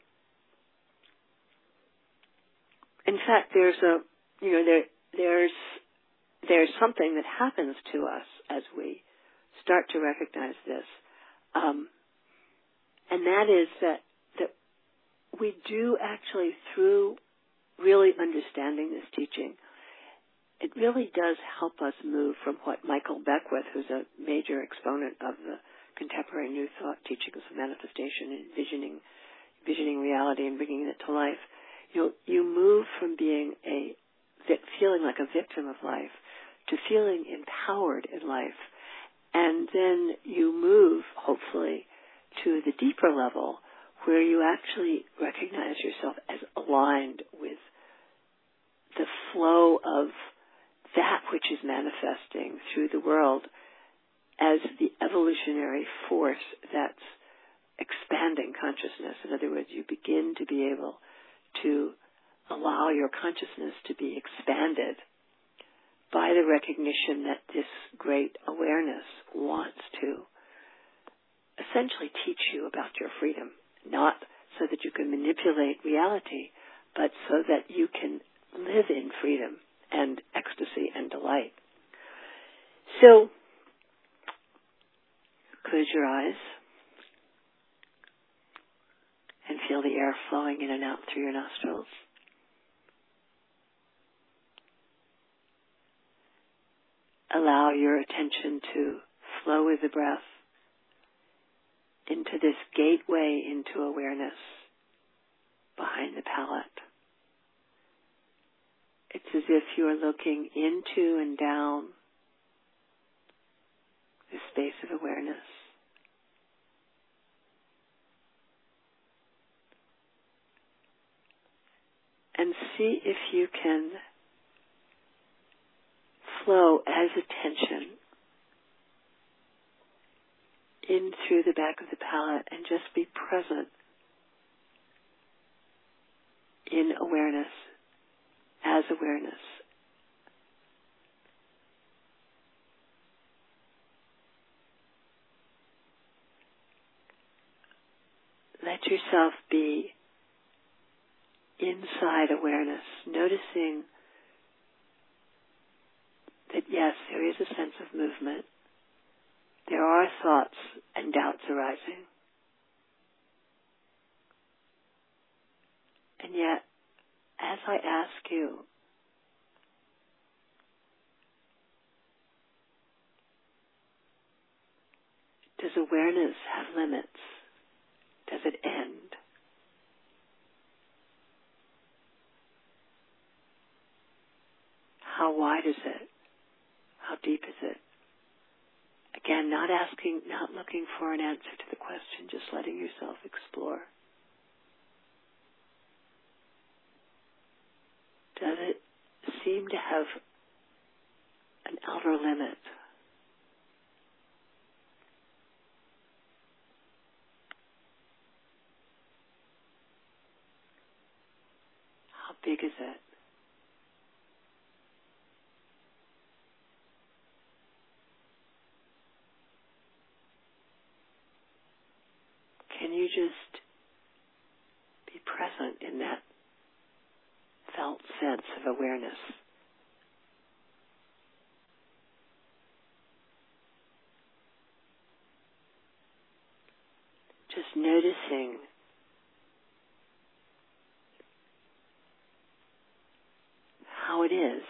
S2: in fact, there's a, you know, there, there's, there's something that happens to us as we start to recognize this, um, and that is that that we do actually, through really understanding this teaching, it really does help us move from what Michael Beckwith, who's a major exponent of the contemporary New Thought teachings of manifestation and visioning, visioning reality and bringing it to life. You know, you move from being a feeling like a victim of life to feeling empowered in life, and then you move, hopefully, to the deeper level where you actually recognize yourself as aligned with the flow of that which is manifesting through the world as the evolutionary force that's expanding consciousness. In other words, you begin to be able to allow your consciousness to be expanded by the recognition that this great awareness wants to essentially teach you about your freedom, not so that you can manipulate reality, but so that you can live in freedom and ecstasy and delight. So, close your eyes and feel the air flowing in and out through your nostrils. Allow your attention to flow with the breath into this gateway into awareness behind the palate. It's as if you are looking into and down the space of awareness. And see if you can flow as attention in through the back of the palate and just be present in awareness, as awareness. Let yourself be inside awareness, noticing that yes, there is a sense of movement. There are thoughts and doubts arising. And yet, as I ask you, does awareness have limits? Does it end? How wide is it? How deep is it? Again, not asking, not looking for an answer to the question, just letting yourself explore. Does it seem to have an outer limit? How big is it? Can you just be present in that felt sense of awareness? Just noticing how it is,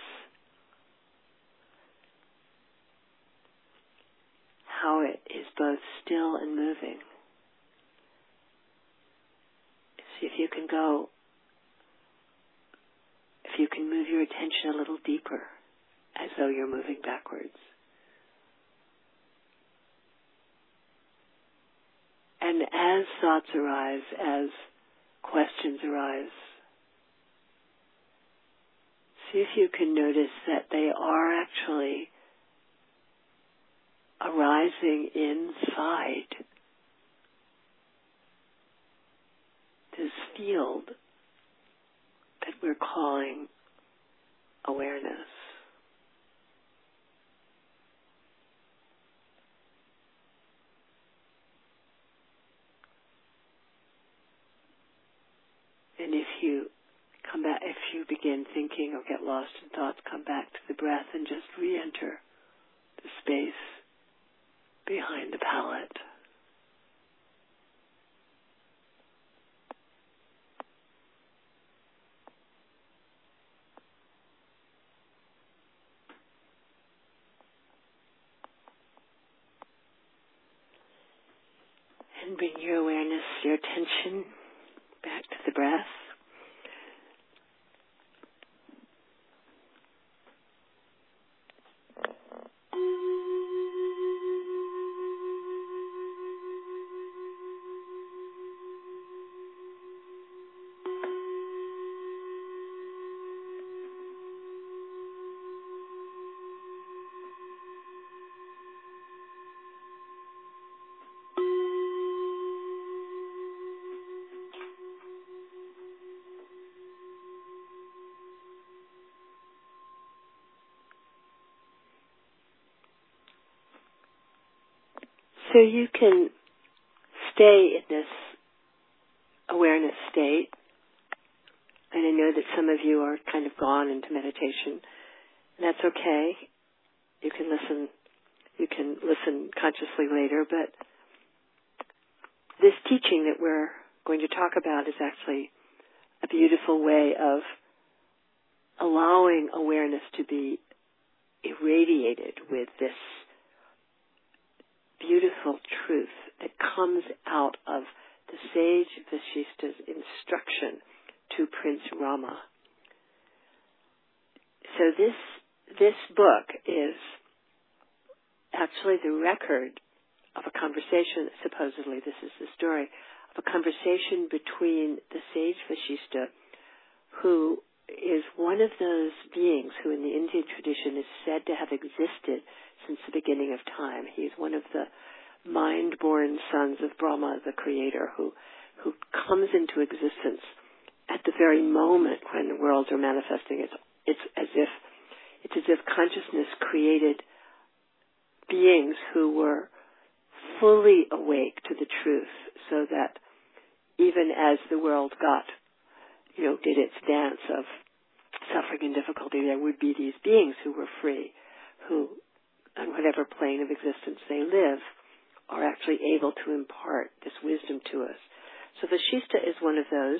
S2: how it is both still and moving. See if you can go, if you can move your attention a little deeper, as though you're moving backwards. And as thoughts arise, as questions arise, see if you can notice that they are actually arising inside this field that we're calling awareness. And if you come back, if you begin thinking or get lost in thoughts, come back to the breath and just re-enter the space behind the palate. And bring your awareness, your attention back to the breath. So you can stay in this awareness state. And I know that some of you are kind of gone into meditation. And that's okay. You can listen, you can listen consciously later, but this teaching that we're going to talk about is actually a beautiful way of allowing awareness to be irradiated with this beautiful truth that comes out of the sage Vasishtha's instruction to Prince Rama. So this this book is actually the record of a conversation, supposedly this is the story, of a conversation between the sage Vasishtha, who is one of those beings who in the Indian tradition is said to have existed since the beginning of time. He is one of the mind-born sons of Brahma, the creator, who who comes into existence at the very moment when the worlds are manifesting, it's, it's as if it's as if consciousness created beings who were fully awake to the truth, so that even as the world got, you know, did its dance of suffering and difficulty, there would be these beings who were free, who, on whatever plane of existence they live, are actually able to impart this wisdom to us. So Vashishta is one of those.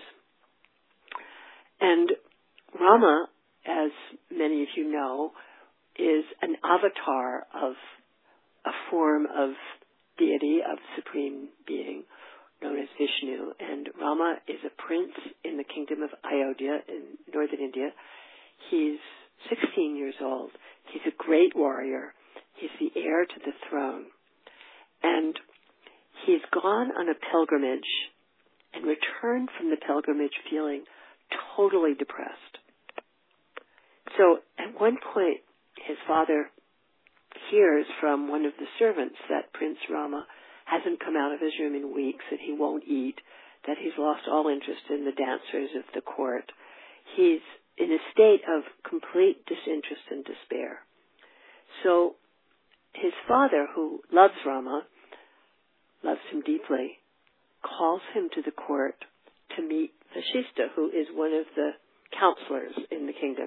S2: And Rama, as many of you know, is an avatar of a form of deity, of supreme being, known as Vishnu. And Rama is a prince in the kingdom of Ayodhya in northern India. He's sixteen years old. He's a great warrior. He's the heir to the throne. And he's gone on a pilgrimage and returned from the pilgrimage feeling totally depressed. So at one point, his father hears from one of the servants that Prince Rama hasn't come out of his room in weeks, that he won't eat, that he's lost all interest in the dancers of the court. He's in a state of complete disinterest and despair. So his father, who loves Rama, loves him deeply, calls him to the court to meet Vashishta, who is one of the counselors in the kingdom.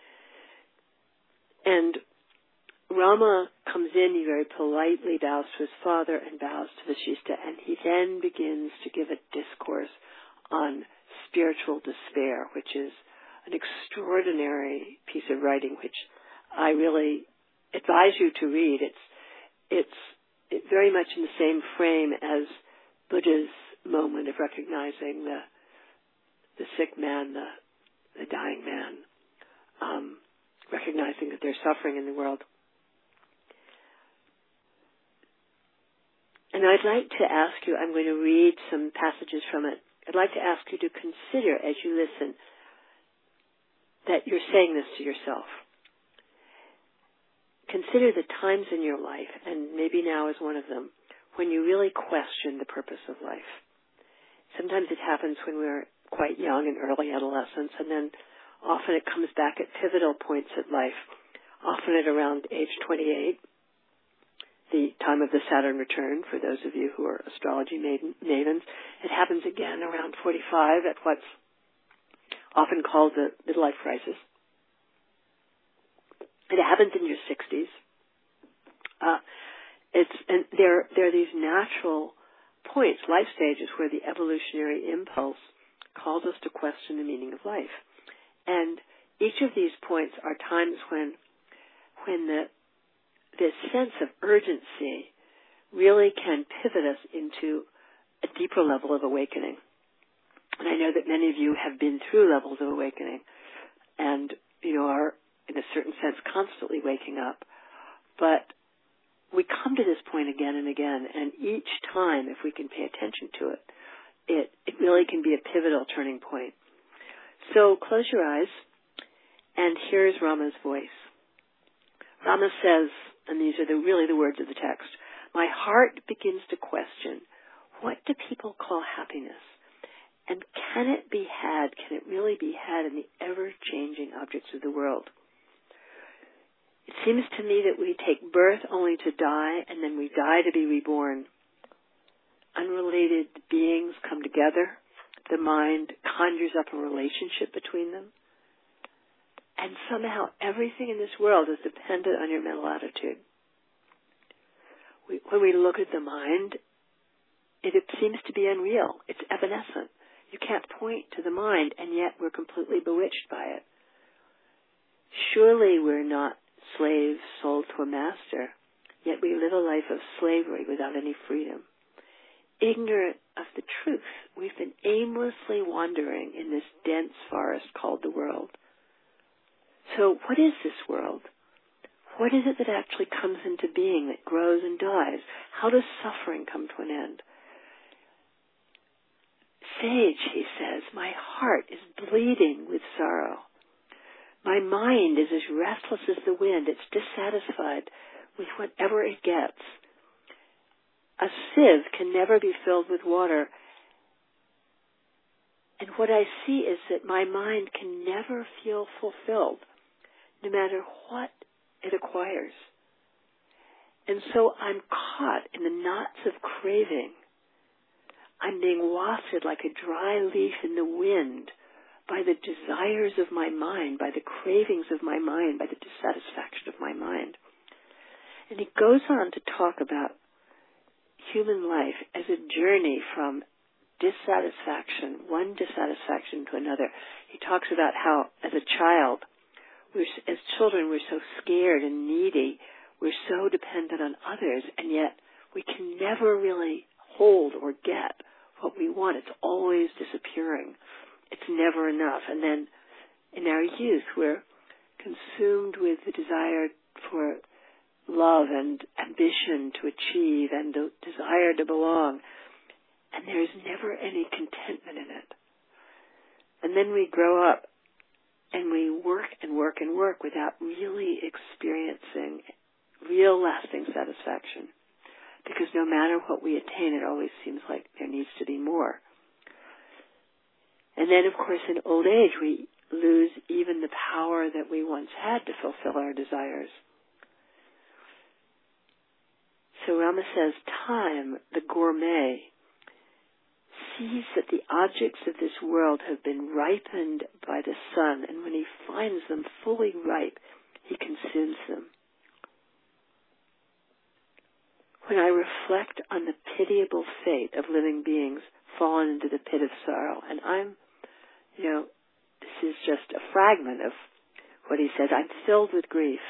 S2: And Rama comes in, he very politely bows to his father and bows to Vashishta, and he then begins to give a discourse on spiritual despair, which is an extraordinary piece of writing, which I really advise you to read. It's it's it very much in the same frame as Buddha's moment of recognizing the the sick man, the the dying man, um, recognizing that there's suffering in the world. And I'd like to ask you, I'm going to read some passages from it. I'd like to ask you to consider as you listen that you're saying this to yourself. Consider the times in your life, and maybe now is one of them, when you really question the purpose of life. Sometimes it happens when we're quite young in early adolescence, and then often it comes back at pivotal points in life, often at around age twenty-eight, the time of the Saturn return, for those of you who are astrology maiden, mavens. It happens again around forty-five at what's often called the midlife crisis. It happens in your sixties. Uh, it's and there there are these natural points, life stages, where the evolutionary impulse calls us to question the meaning of life. And each of these points are times when when the this sense of urgency really can pivot us into a deeper level of awakening. And I know that many of you have been through levels of awakening and, you know, are in a certain sense constantly waking up. But we come to this point again and again, and each time, if we can pay attention to it, it, it really can be a pivotal turning point. So close your eyes, and here's Rama's voice. Rama says, and these are the, really the words of the text, "My heart begins to question, what do people call happiness? And can it be had, can it really be had in the ever-changing objects of the world? It seems to me that we take birth only to die, and then we die to be reborn. Unrelated beings come together. The mind conjures up a relationship between them. And somehow everything in this world is dependent on your mental attitude. We, when we look at the mind, it, it seems to be unreal. It's evanescent. You can't point to the mind, and yet we're completely bewitched by it. Surely we're not slaves sold to a master, yet we live a life of slavery without any freedom. Ignorant of the truth, we've been aimlessly wandering in this dense forest called the world. So what is this world? What is it that actually comes into being, that grows and dies? How does suffering come to an end? Sage, he says, my heart is bleeding with sorrow. My mind is as restless as the wind. It's dissatisfied with whatever it gets. A sieve can never be filled with water, And what I see is that my mind can never feel fulfilled, no matter what it acquires. And so I'm caught in the knots of craving. I'm being wafted like a dry leaf in the wind by the desires of my mind, by the cravings of my mind, by the dissatisfaction of my mind. And he goes on to talk about human life as a journey from dissatisfaction, one dissatisfaction to another. He talks about how, as a child, we're, as children, we're so scared and needy. We're so dependent on others, and yet we can never really hold or get what we want. It's always disappearing. It's never enough. And then in our youth, we're consumed with the desire for love and ambition to achieve and the desire to belong. And there's never any contentment in it. And then we grow up and we work and work and work without really experiencing real lasting satisfaction. Because no matter what we attain, it always seems like there needs to be more. And then, of course, in old age, we lose even the power that we once had to fulfill our desires. So Rama says, time, the gourmet, sees that the objects of this world have been ripened by the sun, and when he finds them fully ripe, he consumes them. When I reflect on the pitiable fate of living beings fallen into the pit of sorrow, and I'm, you know, this is just a fragment of what he says, I'm filled with grief.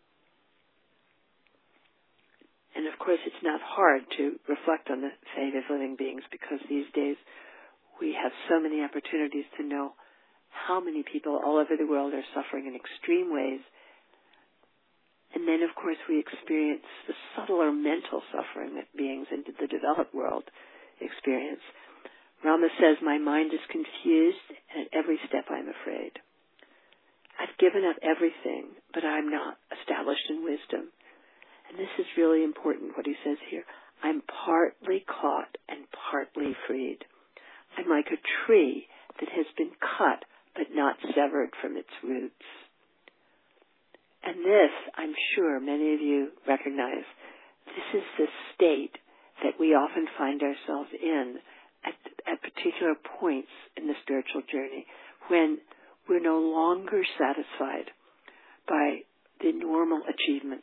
S2: And of course it's not hard to reflect on the fate of living beings, because these days we have so many opportunities to know how many people all over the world are suffering in extreme ways. And then, of course, we experience the subtler mental suffering that beings in the developed world experience. Rama says, my mind is confused, and at every step I'm afraid. I've given up everything, but I'm not established in wisdom. And this is really important, what he says here. I'm partly caught and partly freed. I'm like a tree that has been cut, but not severed from its roots. And this, I'm sure many of you recognize, this is the state that we often find ourselves in at, at particular points in the spiritual journey, when we're no longer satisfied by the normal achievements,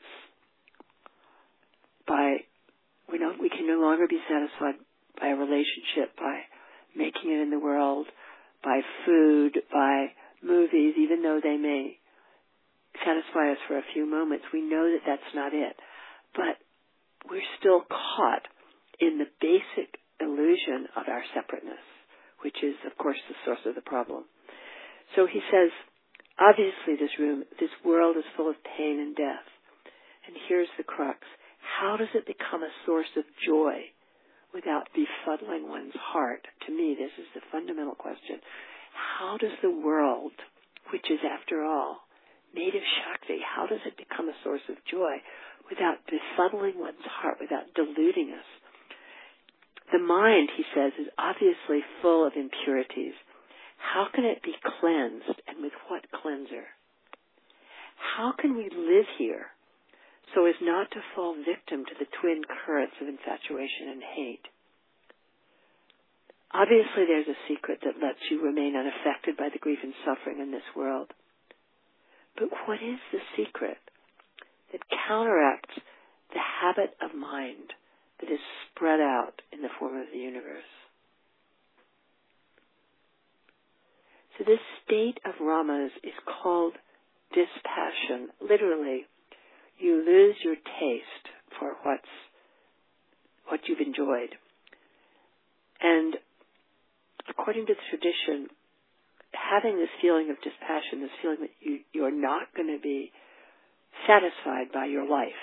S2: by we know we can no longer be satisfied by a relationship, by making it in the world, by food, by movies, even though they may satisfy us for a few moments. We know that that's not it. But we're still caught in the basic illusion of our separateness, which is, of course, the source of the problem. So he says, obviously this room, this world is full of pain and death. And here's the crux. How does it become a source of joy without befuddling one's heart? To me, this is the fundamental question. How does the world, which is, after all, made of Shakti, how does it become a source of joy without befuddling one's heart, without deluding us? The mind, he says, is obviously full of impurities. How can it be cleansed, and with what cleanser? How can we live here so as not to fall victim to the twin currents of infatuation and hate? Obviously, there's a secret that lets you remain unaffected by the grief and suffering in this world. But what is the secret that counteracts the habit of mind that is spread out in the form of the universe? So this state of Rama's is called dispassion. Literally, you lose your taste for what's what you've enjoyed. And according to the tradition, having this feeling of dispassion, this feeling that you, you're not going to be satisfied by your life,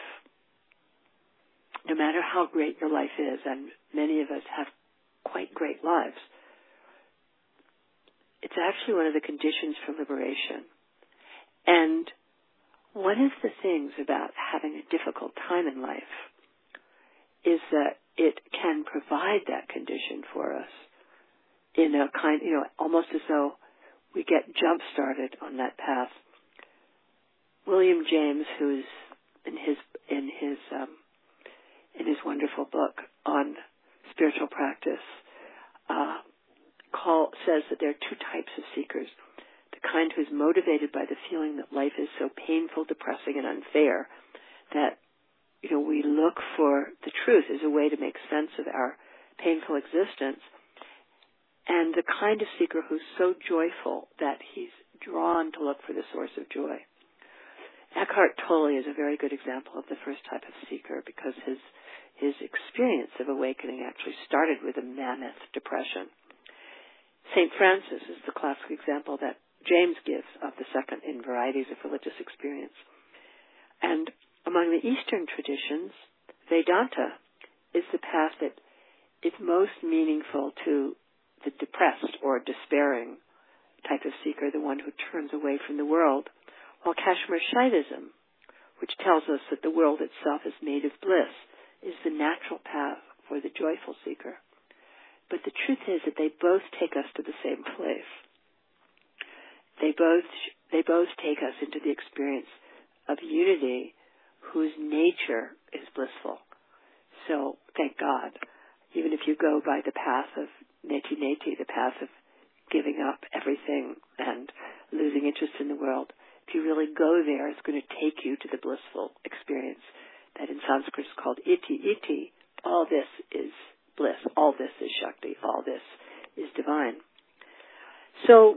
S2: no matter how great your life is, and many of us have quite great lives, it's actually one of the conditions for liberation. And one of the things about having a difficult time in life is that it can provide that condition for us in a kind, you know, almost as though we get jump-started on that path. William James, who's in his in his um, in his wonderful book on spiritual practice, uh, call says that there are two types of seekers: the kind who's motivated by the feeling that life is so painful, depressing, and unfair that, you know, we look for the truth as a way to make sense of our painful existence, and the kind of seeker who's so joyful that he's drawn to look for the source of joy. Eckhart Tolle is a very good example of the first type of seeker because his his experience of awakening actually started with a mammoth depression. Saint Francis is the classic example that James gives of the second in varieties of religious experience. And among the Eastern traditions, Vedanta is the path that is most meaningful to the depressed or despairing type of seeker, the one who turns away from the world. While Kashmir Shaivism, which tells us that the world itself is made of bliss, is the natural path for the joyful seeker. But the truth is that they both take us to the same place. They both they both take us into the experience of unity whose nature is blissful. So, thank God, even if you go by the path of neti neti, the path of giving up everything and losing interest in the world, if you really go there, it's going to take you to the blissful experience that in Sanskrit is called iti iti. All this is bliss. All this is Shakti. All this is divine. So,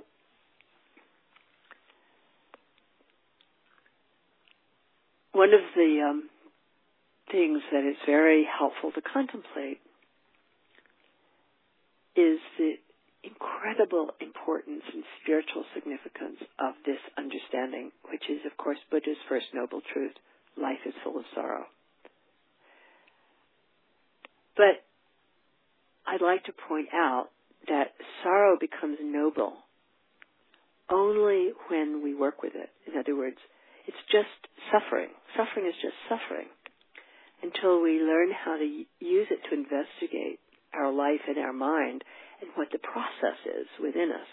S2: one of the um, things that is very helpful to contemplate is the incredible importance and spiritual significance of this understanding, which is, of course, Buddha's first noble truth: life is full of sorrow. But I'd like to point out that sorrow becomes noble only when we work with it. In other words, it's just suffering. Suffering is just suffering until we learn how to use it to investigate our life and our mind and what the process is within us.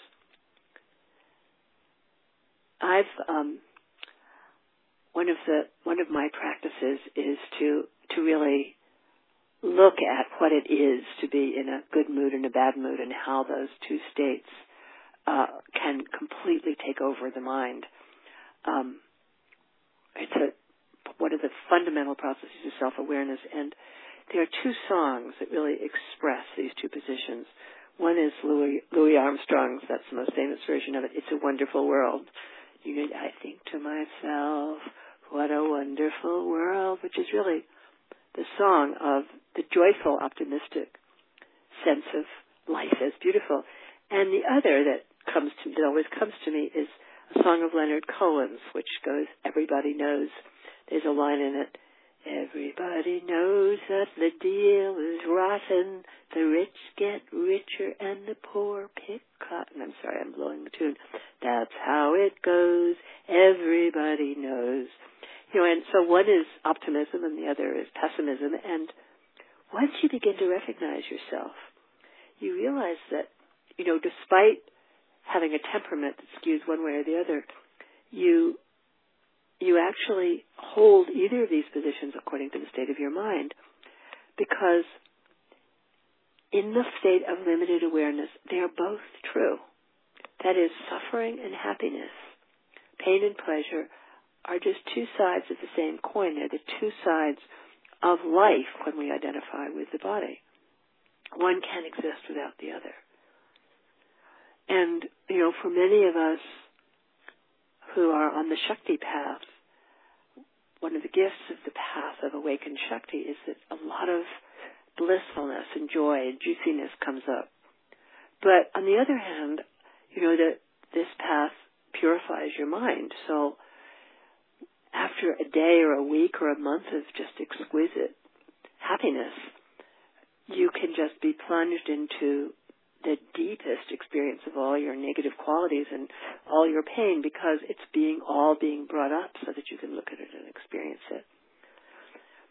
S2: I've um, one of the one of my practices is to to really look at what it is to be in a good mood and a bad mood, and how those two states uh, can completely take over the mind. Um, it's a one of the fundamental processes of self-awareness, and there are two songs that really express these two positions. One is Louis, Louis Armstrong's, that's the most famous version of it, It's a Wonderful World. You know, I think to myself, what a wonderful world, which is really the song of the joyful, optimistic sense of life as beautiful. And the other that comes to that always comes to me is a song of Leonard Cohen's, which goes, everybody knows. There's a line in it, everybody knows that the deal is rotten. The rich get richer and the poor pick cotton. I'm sorry, I'm blowing the tune. That's how it goes. Everybody knows. You know, and so one is optimism and the other is pessimism. And once you begin to recognize yourself, you realize that, you know, despite having a temperament that skews one way or the other, you you actually hold either of these positions according to the state of your mind, because in the state of limited awareness, they are both true. That is, suffering and happiness, pain and pleasure, are just two sides of the same coin. They're the two sides of life when we identify with the body. One can't exist without the other. And, you know, for many of us who are on the Shakti path, one of the gifts of the path of awakened Shakti is that a lot of blissfulness and joy and juiciness comes up. But on the other hand, you know, that this path purifies your mind. So after a day or a week or a month of just exquisite happiness, you can just be plunged into the deepest experience of all your negative qualities and all your pain, because it's being all being brought up so that you can look at it and experience it.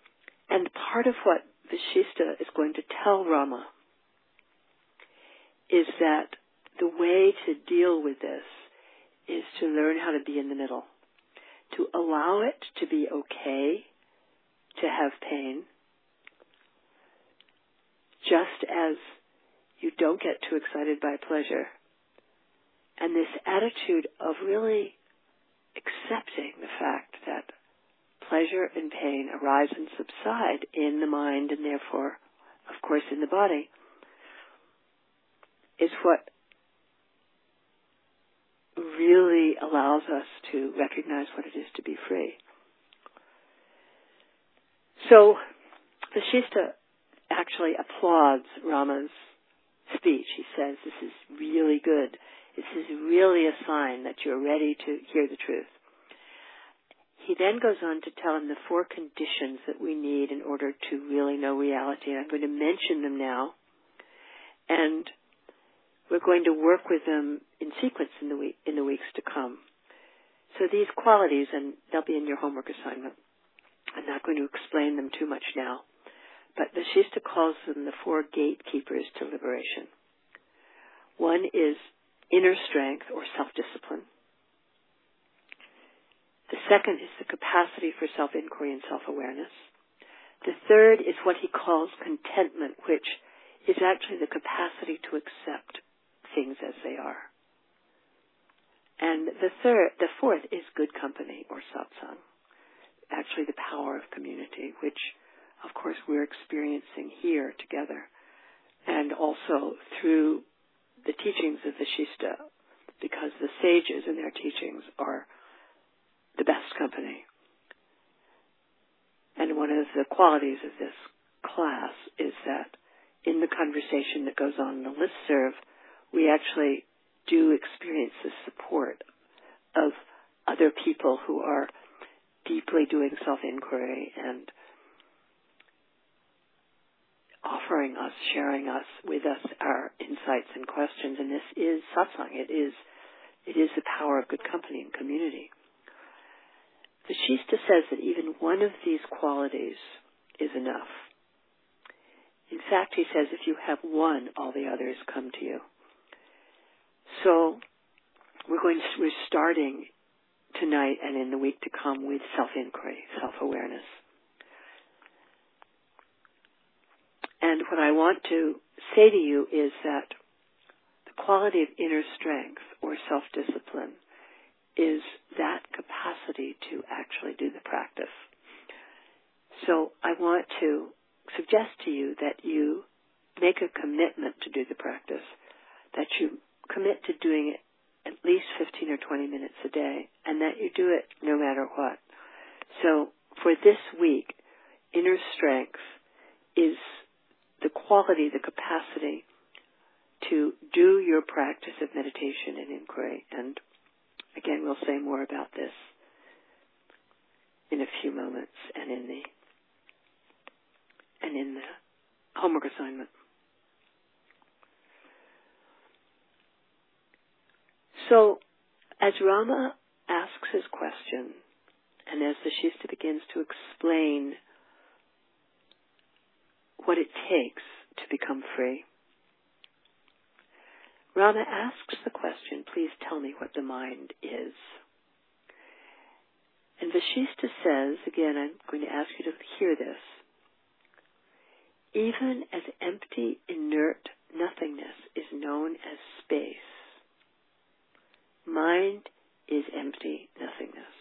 S2: And part of what Vashishta is going to tell Rama is that the way to deal with this is to learn how to be in the middle, to allow it to be okay to have pain, just as you don't get too excited by pleasure. And this attitude of really accepting the fact that pleasure and pain arise and subside in the mind and therefore, of course, in the body, is what really allows us to recognize what it is to be free. So, Vashishta actually applauds Rama's speech. He says, this is really good. This is really a sign that you're ready to hear the truth. He then goes on to tell him the four conditions that we need in order to really know reality. And I'm going to mention them now. And we're going to work with them in sequence in the week, in the weeks to come. So these qualities, and they'll be in your homework assignment. I'm not going to explain them too much now. But Vashishta calls them the four gatekeepers to liberation. One is inner strength or self-discipline. The second is the capacity for self-inquiry and self-awareness. The third is what he calls contentment, which is actually the capacity to accept things as they are. And the third, the fourth is good company or satsang, actually the power of community, which, of course, we're experiencing here together, and also through the teachings of Vashishta, because the sages in their teachings are the best company. And one of the qualities of this class is that in the conversation that goes on in the listserv, we actually do experience the support of other people who are deeply doing self-inquiry and offering us, sharing us with us our insights and questions. And this is satsang. It is, it is the power of good company and community. Vashishta says that even one of these qualities is enough. In fact, he says if you have one, all the others come to you. So we're going to, we're starting tonight and in the week to come with self-inquiry, self-awareness. And what I want to say to you is that the quality of inner strength or self-discipline is that capacity to actually do the practice. So I want to suggest to you that you make a commitment to do the practice, that you commit to doing it at least fifteen or twenty minutes a day, and that you do it no matter what. So for this week, inner strength is the quality, the capacity to do your practice of meditation and inquiry. And again, we'll say more about this in a few moments and in the and in the homework assignment. So, as Rama asks his question, and as Vashishta begins to explain what it takes to become free, Rama asks the question, please tell me what the mind is. And Vashishta says, again, I'm going to ask you to hear this, even as empty, inert nothingness is known as space, mind is empty nothingness.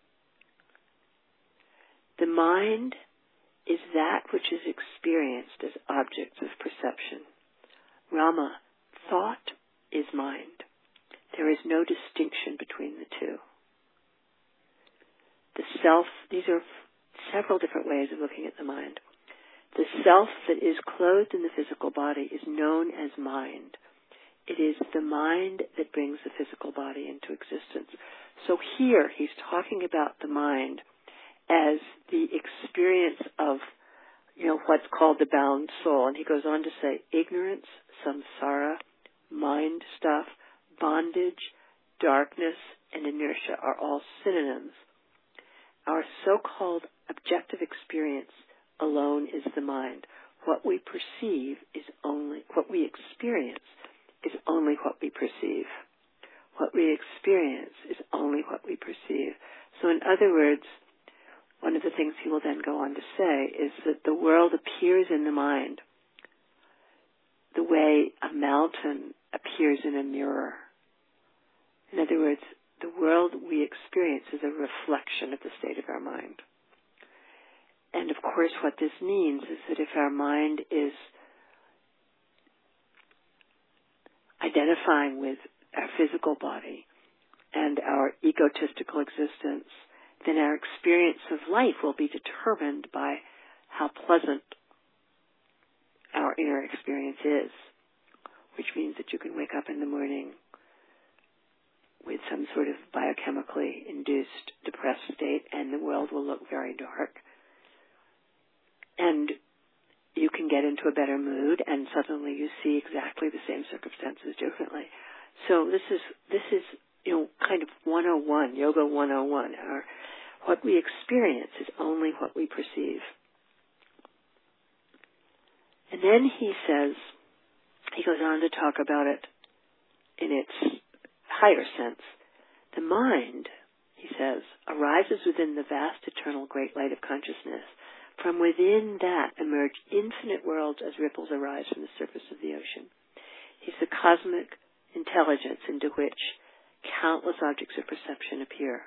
S2: The mind is that which is experienced as objects of perception. Rama, thought is mind. There is no distinction between the two. The self, these are several different ways of looking at the mind. The self that is clothed in the physical body is known as mind. It is the mind that brings the physical body into existence. So here he's talking about the mind as the experience of, you know, what's called the bound soul. And he goes on to say ignorance, samsara, mind stuff, bondage, darkness, and inertia are all synonyms. Our so-called objective experience alone is the mind. What we perceive is only, what we experience is only what we perceive. What we experience is only what we perceive. So in other words, one of the things he will then go on to say is that the world appears in the mind the way a mountain appears in a mirror. In other words, the world we experience is a reflection of the state of our mind. And of course what this means is that if our mind is identifying with our physical body and our egotistical existence, then our experience of life will be determined by how pleasant our inner experience is, which means that you can wake up in the morning with some sort of biochemically induced depressed state and the world will look very dark. And you can get into a better mood and suddenly you see exactly the same circumstances differently. So this is, this is, you know, kind of one oh one, Yoga one oh one. Our, what we experience is only what we perceive. And then he says, he goes on to talk about it in its higher sense. The mind, he says, arises within the vast eternal great light of consciousness. From within that emerge infinite worlds as ripples arise from the surface of the ocean. He's the cosmic intelligence into which countless objects of perception appear.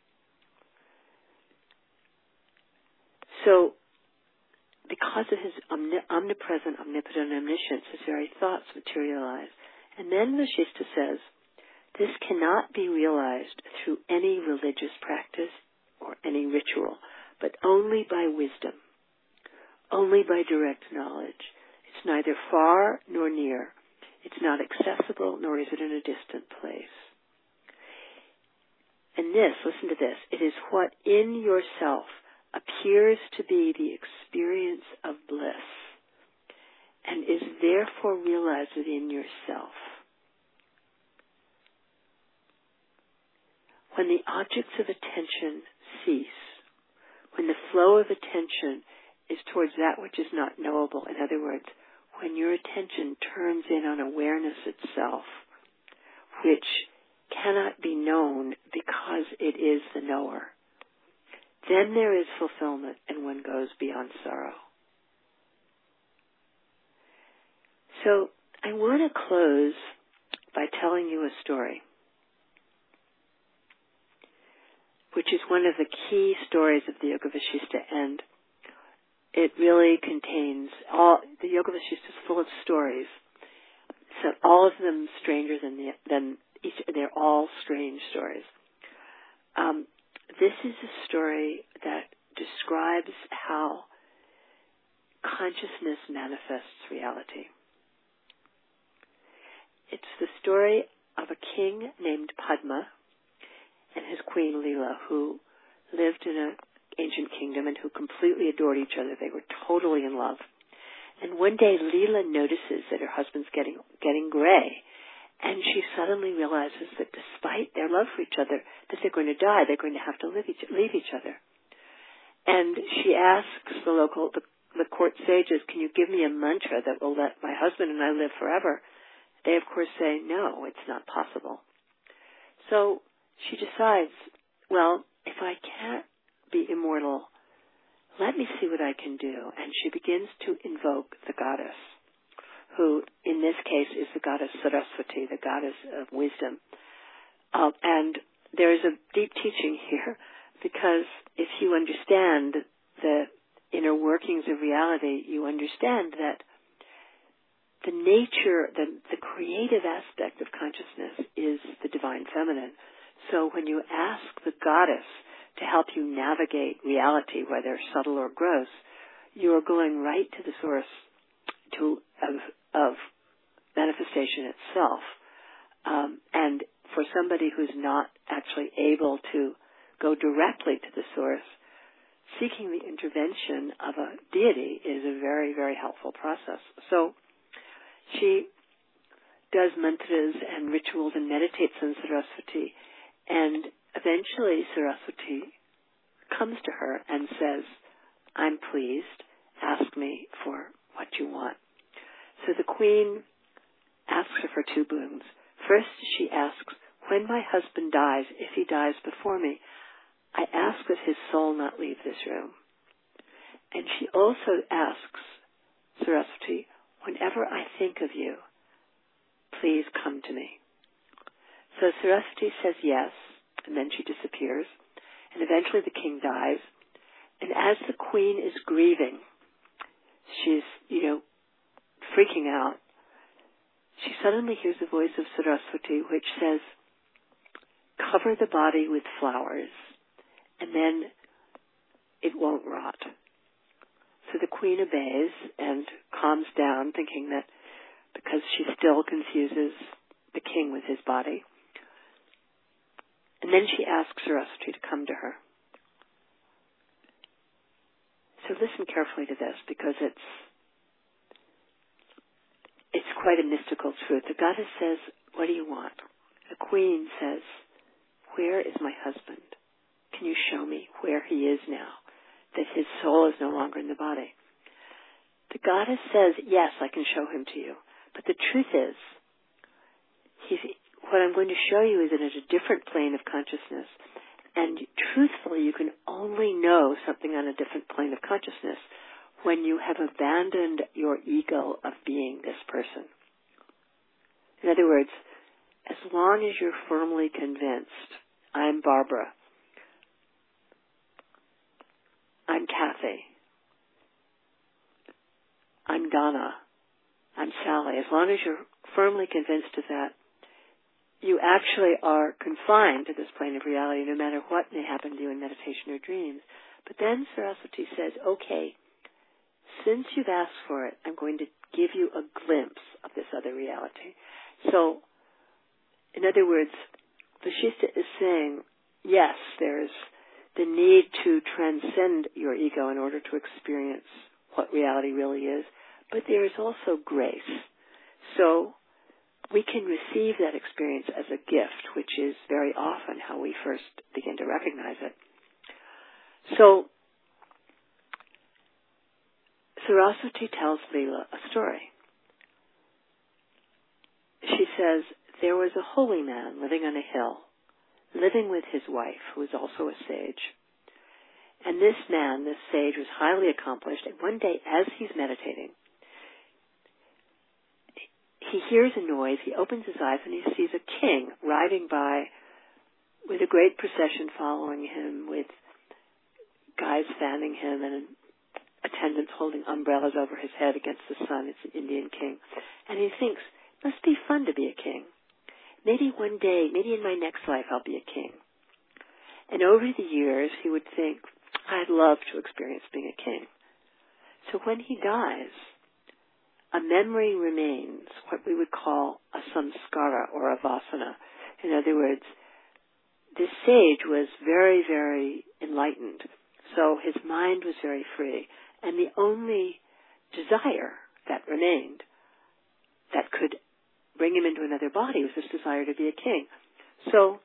S2: So, because of his omni- omnipresent, omnipotent omniscience, his very thoughts materialize. And then Vasishtha says, this cannot be realized through any religious practice or any ritual, but only by wisdom, only by direct knowledge. It's neither far nor near. It's not accessible, nor is it in a distant place. And this, listen to this, it is what in yourself appears to be the experience of bliss and is therefore realized within yourself. When the objects of attention cease, when the flow of attention is towards that which is not knowable, in other words, when your attention turns in on awareness itself, which cannot be known because it is the knower, then there is fulfillment and one goes beyond sorrow. So I want to close by telling you a story, which is one of the key stories of the Yoga Vasishtha, and it really contains all, the Yoga Vasishtha is full of stories, so all of them stranger than the, than each, they're all strange stories. Um, this is a story that describes how consciousness manifests reality. It's the story of a king named Padma and his queen Leela, who lived in an ancient kingdom and who completely adored each other. They were totally in love. And one day Leela notices that her husband's getting getting gray, and she suddenly realizes that despite their love for each other, that they're going to die, they're going to have to live each, leave each other. And she asks the local, the, the court sages, can you give me a mantra that will let my husband and I live forever? They, of course, say, no, it's not possible. So she decides, well, if I can't be immortal, let me see what I can do. And she begins to invoke the goddess, who in this case is the goddess Saraswati, the goddess of wisdom. Uh, and there is a deep teaching here, because if you understand the inner workings of reality, you understand that the nature, the, the creative aspect of consciousness is the divine feminine. So when you ask the goddess to help you navigate reality, whether subtle or gross, you are going right to the source to, of, of manifestation itself. Um, and for somebody who's not actually able to go directly to the source, seeking the intervention of a deity is a very, very helpful process. So she does mantras and rituals and meditates on Saraswati, and eventually Saraswati comes to her and says, I'm pleased, ask me for what you want. So the queen asks her for two boons. First, she asks, when my husband dies, if he dies before me, I ask that his soul not leave this room. And she also asks Saraswati, whenever I think of you, please come to me. So Saraswati says yes, and then she disappears, and eventually the king dies. And as the queen is grieving, she's, you know, freaking out, she suddenly hears the voice of Saraswati, which says, cover the body with flowers, and then it won't rot. So the queen obeys and calms down, thinking that because she still confuses the king with his body. And then she asks Saraswati to come to her. So listen carefully to this, because it's it's quite a mystical truth. The goddess says, what do you want? The queen says, where is my husband? Can you show me where he is now, that his soul is no longer in the body? The goddess says, yes, I can show him to you. But the truth is, he's, what I'm going to show you is in a different plane of consciousness. And truthfully, you can only know something on a different plane of consciousness when you have abandoned your ego of being this person. In other words, as long as you're firmly convinced, I'm Barbara, I'm Kathy, I'm Donna, I'm Sally, as long as you're firmly convinced of that, you actually are confined to this plane of reality no matter what may happen to you in meditation or dreams. But then Saraswati says, okay, since you've asked for it, I'm going to give you a glimpse of this other reality. So, in other words, Vashishta is saying, yes, there's the need to transcend your ego in order to experience what reality really is, but there is also grace. So, we can receive that experience as a gift, which is very often how we first begin to recognize it. So, Saraswati tells Leela a story. She says, there was a holy man living on a hill, living with his wife, who was also a sage. And this man, this sage, was highly accomplished, and one day, as he's meditating, he hears a noise, he opens his eyes, and he sees a king riding by with a great procession following him, with guys fanning him and attendants holding umbrellas over his head against the sun. It's an Indian king. And he thinks, it must be fun to be a king. Maybe one day, maybe in my next life, I'll be a king. And over the years, he would think, I'd love to experience being a king. So when he dies, a memory remains, what we would call a samskara or a vasana. In other words, this sage was very, very enlightened. So his mind was very free. And the only desire that remained that could bring him into another body was this desire to be a king. So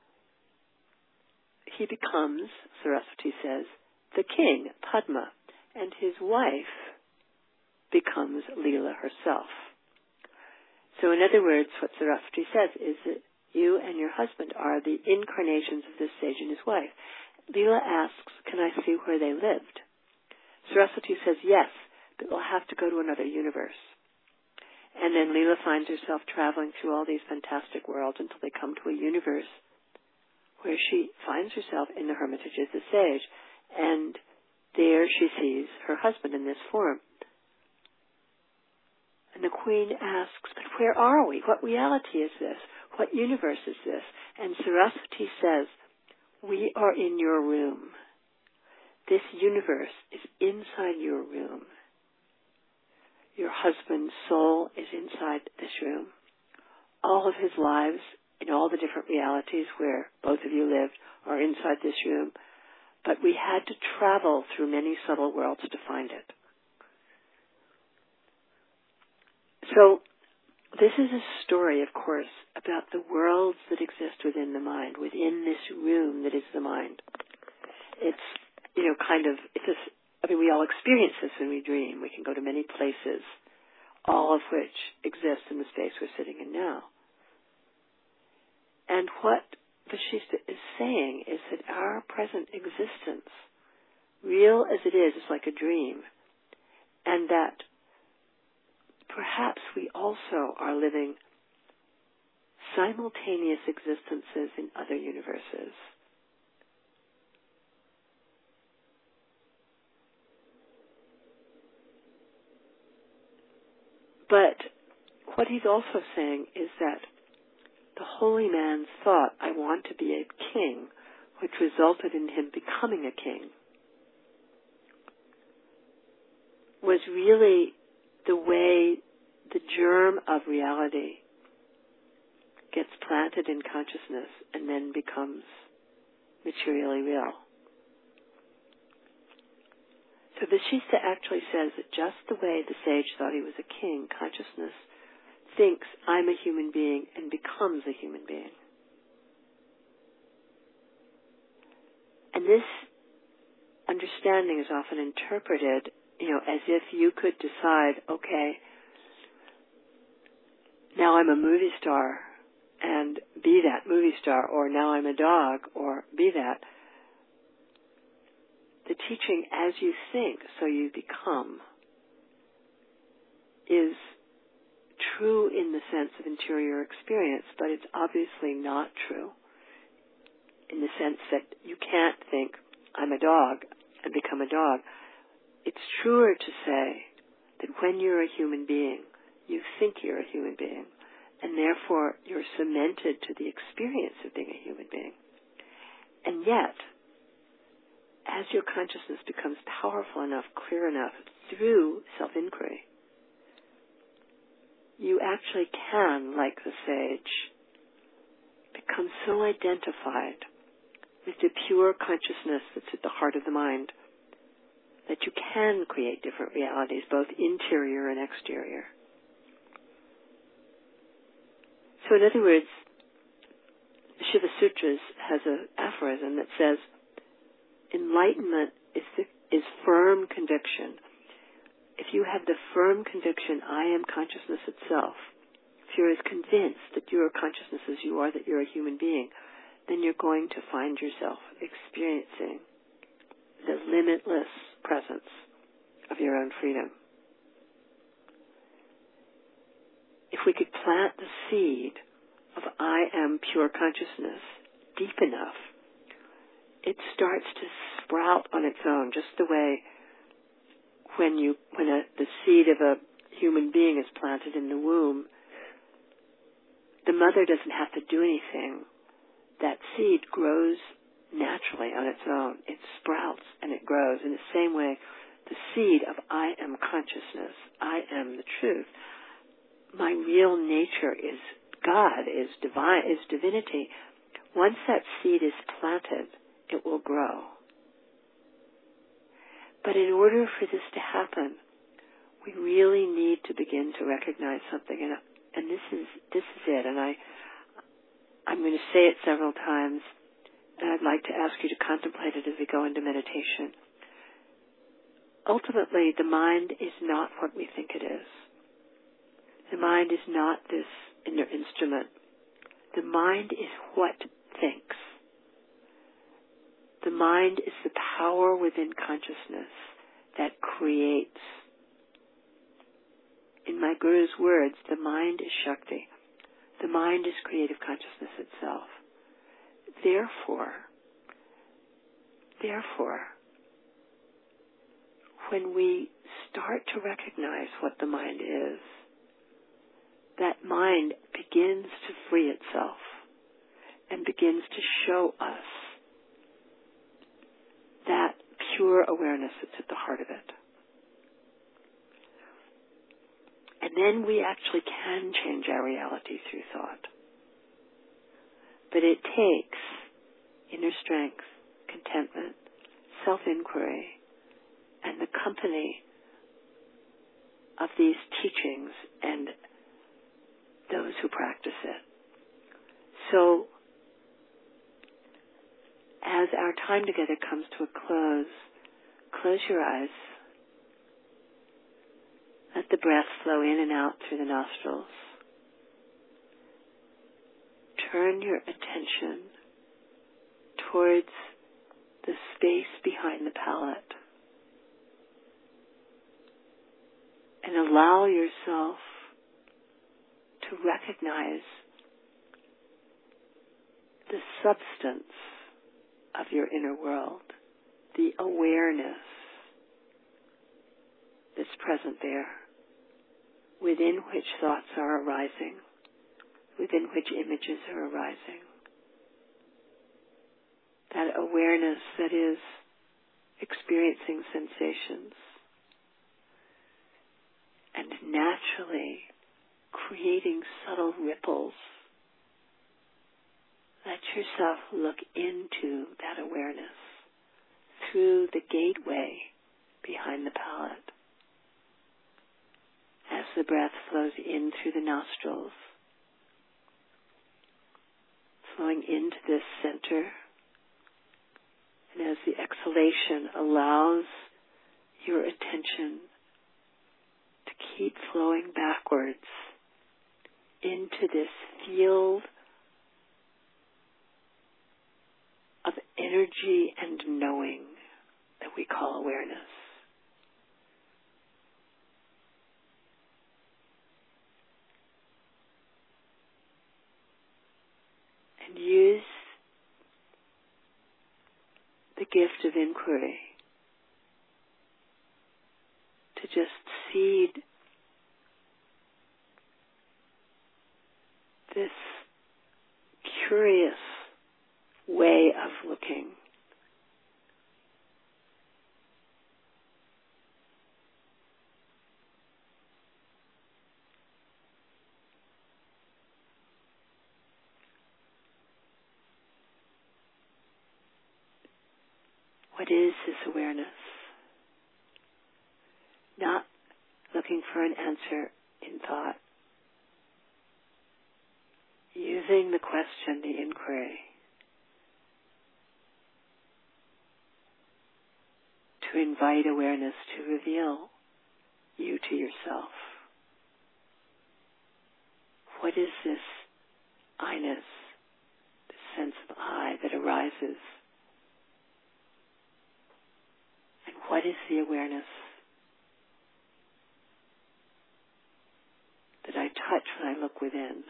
S2: he becomes, Saraswati says, the king, Padma, and his wife becomes Leela herself. So in other words, what Saraswati says is that you and your husband are the incarnations of this sage and his wife. Leela asks, can I see where they lived? Saraswati says, yes, but we'll have to go to another universe. And then Leela finds herself traveling through all these fantastic worlds until they come to a universe where she finds herself in the hermitage of the sage. And there she sees her husband in this form. And the queen asks, but where are we? What reality is this? What universe is this? And Saraswati says, we are in your room. This universe is inside your room. Your husband's soul is inside this room. All of his lives in all the different realities where both of you lived are inside this room. But we had to travel through many subtle worlds to find it. So this is a story, of course, about the worlds that exist within the mind, within this room that is the mind. It's, you know, kind of, it's a, I mean, we all experience this when we dream. We can go to many places, all of which exist in the space we're sitting in now. And what Vasishtha is saying is that our present existence, real as it is, is like a dream, and that perhaps we also are living simultaneous existences in other universes. But what he's also saying is that the holy man's thought, I want to be a king, which resulted in him becoming a king, was really the way the germ of reality gets planted in consciousness and then becomes materially real. So Vasishtha actually says that just the way the sage thought he was a king, consciousness thinks I'm a human being and becomes a human being. And this understanding is often interpreted, you know, as if you could decide, okay, now I'm a movie star and be that movie star, or now I'm a dog, or be that. The teaching, as you think, so you become, is true in the sense of interior experience, but it's obviously not true in the sense that you can't think, I'm a dog, and become a dog. It's truer to say that when you're a human being, you think you're a human being, and therefore you're cemented to the experience of being a human being. And yet, as your consciousness becomes powerful enough, clear enough through self-inquiry, you actually can, like the sage, become so identified with the pure consciousness that's at the heart of the mind that you can create different realities, both interior and exterior. So in other words, Shiva Sutras has an aphorism that says, enlightenment is, the, is firm conviction. If you have the firm conviction, I am consciousness itself, if you're as convinced that you're a consciousness as you are that you're a human being, then you're going to find yourself experiencing the limitless presence of your own freedom. If we could plant the seed of I am pure consciousness deep enough, it starts to sprout on its own, just the way when you when a, the seed of a human being is planted in the womb, the mother doesn't have to do anything. That seed grows naturally on its own. It sprouts and it grows. In the same way, the seed of I am consciousness, I am the truth, my real nature is God, is divine, is divinity. Once that seed is planted, it will grow. But in order for this to happen, we really need to begin to recognize something, and and this is this is it. And I I'm going to say it several times, and I'd like to ask you to contemplate it as we go into meditation. Ultimately, the mind is not what we think it is. The mind is not this inner instrument. The mind is what thinks. The mind is the power within consciousness that creates. In my Guru's words, the mind is Shakti. The mind is creative consciousness itself. Therefore, therefore, when we start to recognize what the mind is, that mind begins to free itself and begins to show us that pure awareness that's at the heart of it. And then we actually can change our reality through thought. But it takes inner strength, contentment, self-inquiry, and the company of these teachings and those who practice it. So, as our time together comes to a close, close your eyes. Let the breath flow in and out through the nostrils. turn your attention towards the space behind the palate and allow yourself to recognize the substance of your inner world, the awareness that's present there, within which thoughts are arising, within which images are arising. That awareness that is experiencing sensations and naturally creating subtle ripples. Let yourself look into that awareness through the gateway behind the palate. As the breath flows in through the nostrils, flowing into this center, and as the exhalation allows your attention to keep flowing backwards into this field of energy and knowing that we call awareness. And use the gift of inquiry to just seed this curious way of looking. What is this awareness? Not looking for an answer in thought. Using the question, the inquiry, to invite awareness to reveal you to yourself. What is this I-ness, this sense of I that arises? And what is the awareness that I touch when I look within?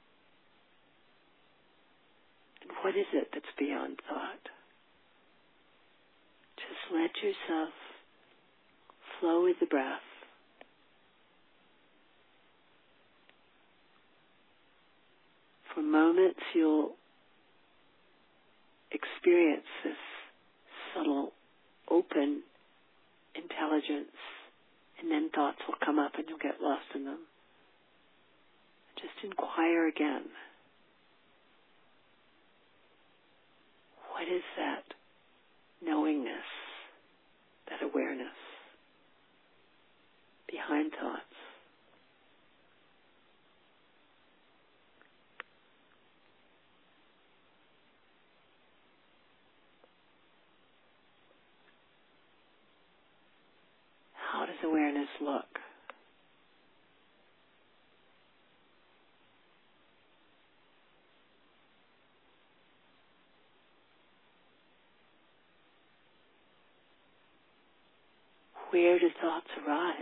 S2: And what is it that's beyond thought? Just let yourself flow with the breath. For moments you'll experience this subtle, open intelligence, and then thoughts will come up and you'll get lost in them. Just inquire again. What is that knowingness, that awareness behind thoughts? How does awareness look? Where do thoughts arise?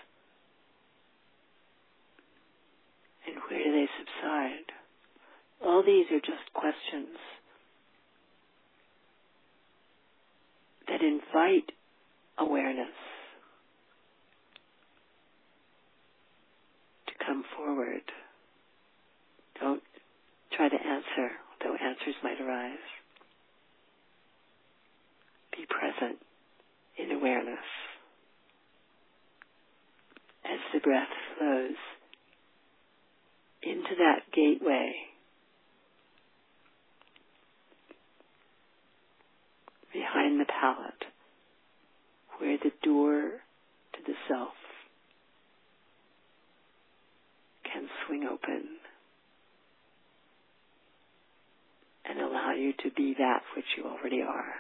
S2: And where do they subside? All these are just questions that invite awareness to come forward. Don't try to answer, though answers might arise. Be present in awareness. As the breath flows into that gateway, behind the palate, where the door to the self can swing open and allow you to be that which you already are.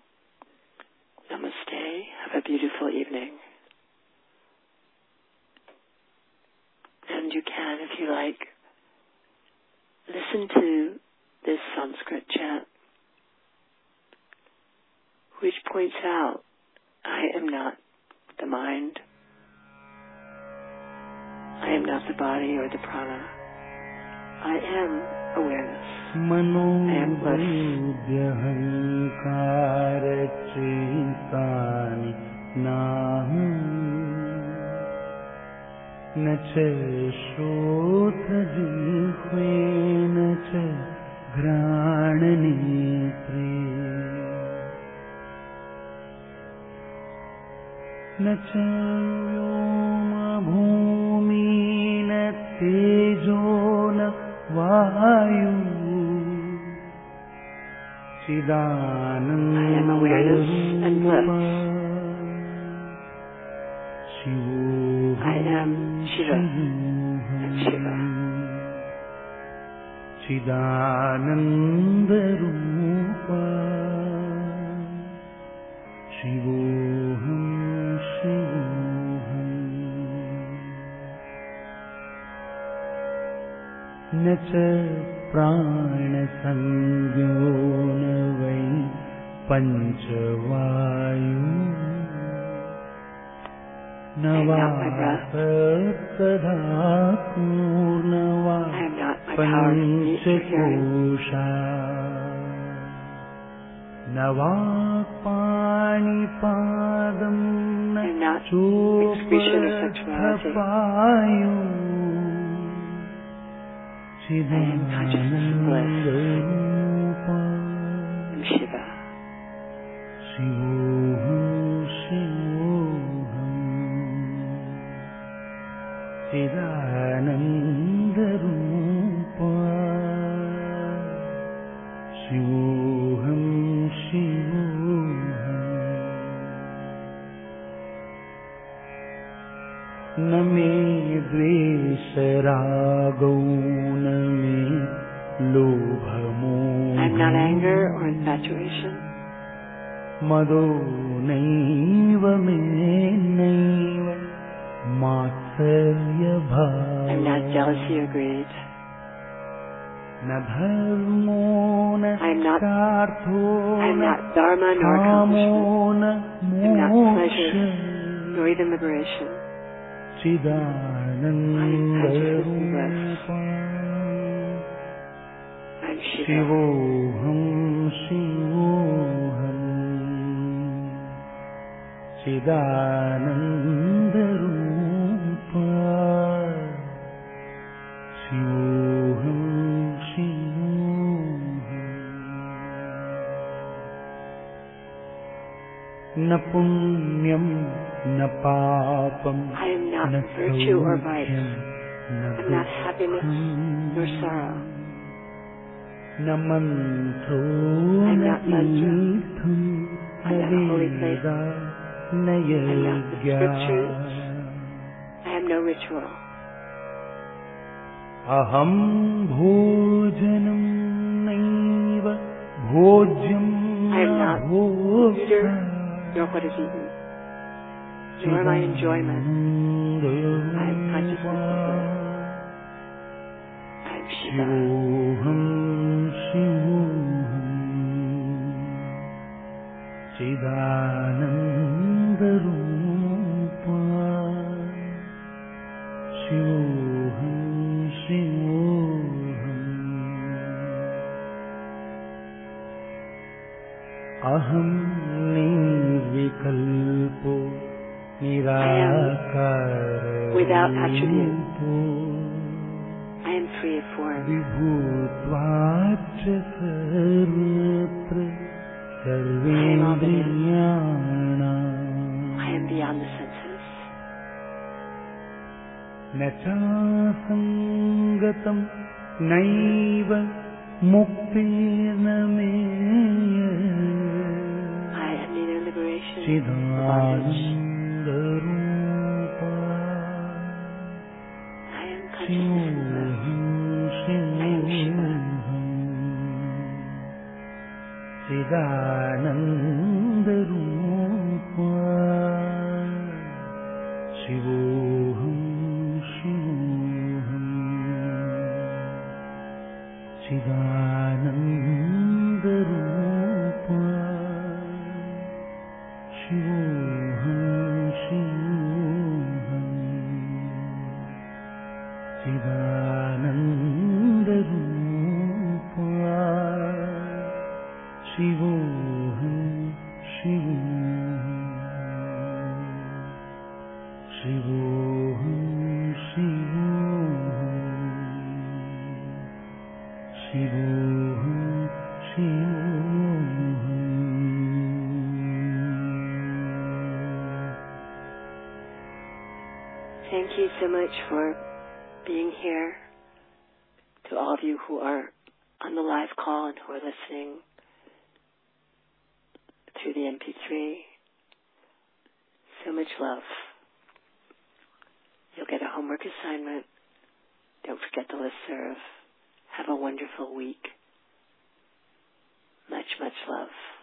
S2: Namaste. Have a beautiful evening. you like, listen to this Sanskrit chant, which points out, I am not the mind. I am not the body or the prana. I am awareness. I am bliss.
S1: न च श्रोत जिह्वे न च घ्राणनेत्रे न च व्योम भूमि न तेजो न वायु चिदानन्दरूप
S2: I am Shiva and Shiva.
S1: Chidanandarupa Shivoham Shivoham Nacha prana-sanjyo na vai panchavayu Navātadhāpurnavā pañcakosha Navākpānipadam na chopathapāyu Chidanandarupa
S2: Shiva.
S1: Shivoham Shivoham Chidanandarupa Shivoham Shivoham न मे द्वेषरागौ न मे लोभमोह
S2: I'm not anger or infatuation.
S1: मदो naive may naive मात्सर्यभावः
S2: I'm not jealousy or greed.
S1: न धर्मो न चार्थो
S2: I'm not dharma nor
S1: कामो
S2: accomplishment.
S1: न
S2: I'm not pleasure
S1: मोक्षः
S2: nor even liberation.
S1: चिदानन्दरूपा
S2: I'm Shiva.
S1: शिवोऽहं शिवोऽहं चिदानन्दरूपा शिवोऽहं शिवोऽहम् न पुण्यं न पापं
S2: I am not
S1: न
S2: virtue or vice.
S1: सौख्यं न
S2: I'm not happiness nor sorrow.
S1: न मन्त्रो
S2: I'm
S1: न
S2: not mantra.
S1: तीर्थं न
S2: I'm not a holy place.
S1: वेदा न
S2: I'm not the
S1: यज्ञा
S2: scriptures. I am no ritual.
S1: अहं भोजनं नैव भोज्यं
S2: I am
S1: न
S2: not
S1: Bhokta
S2: nor what is eaten, nor my enjoyment. I am consciousness of bliss. I am Shiva.
S1: शिवोऽहं शिवोऽहं चिदानन्दरूपा शिवोऽहं शिवोऽहम् अहं निर्विकल्पो निराकारः
S2: without attribute. I am free of form.
S1: विभूत्वाच्च सर्वत्र सर्वेन्द्रियाणाम्
S2: I am beyond the senses.
S1: न चासङ्गतं नैव मुक्तिर्न मे
S2: I am neither liberation nor bondage.
S1: चिदानन्दरूपा
S2: I am consciousness of bliss. I am Shiva.
S1: चिदानन्दरूपा शिवोऽहं शिवोऽहम् चिदानंद रूपा शिवोऽहं शिवोऽहं शिवोऽहं शिवोऽहं शिवोऽहं शिवोऽहं.
S2: Thank you so much for being here. To all of you who are on the live call and who are listening through the M P three, so much love. You'll get a homework assignment. Don't forget the listserv. Have a wonderful week. Much, much love.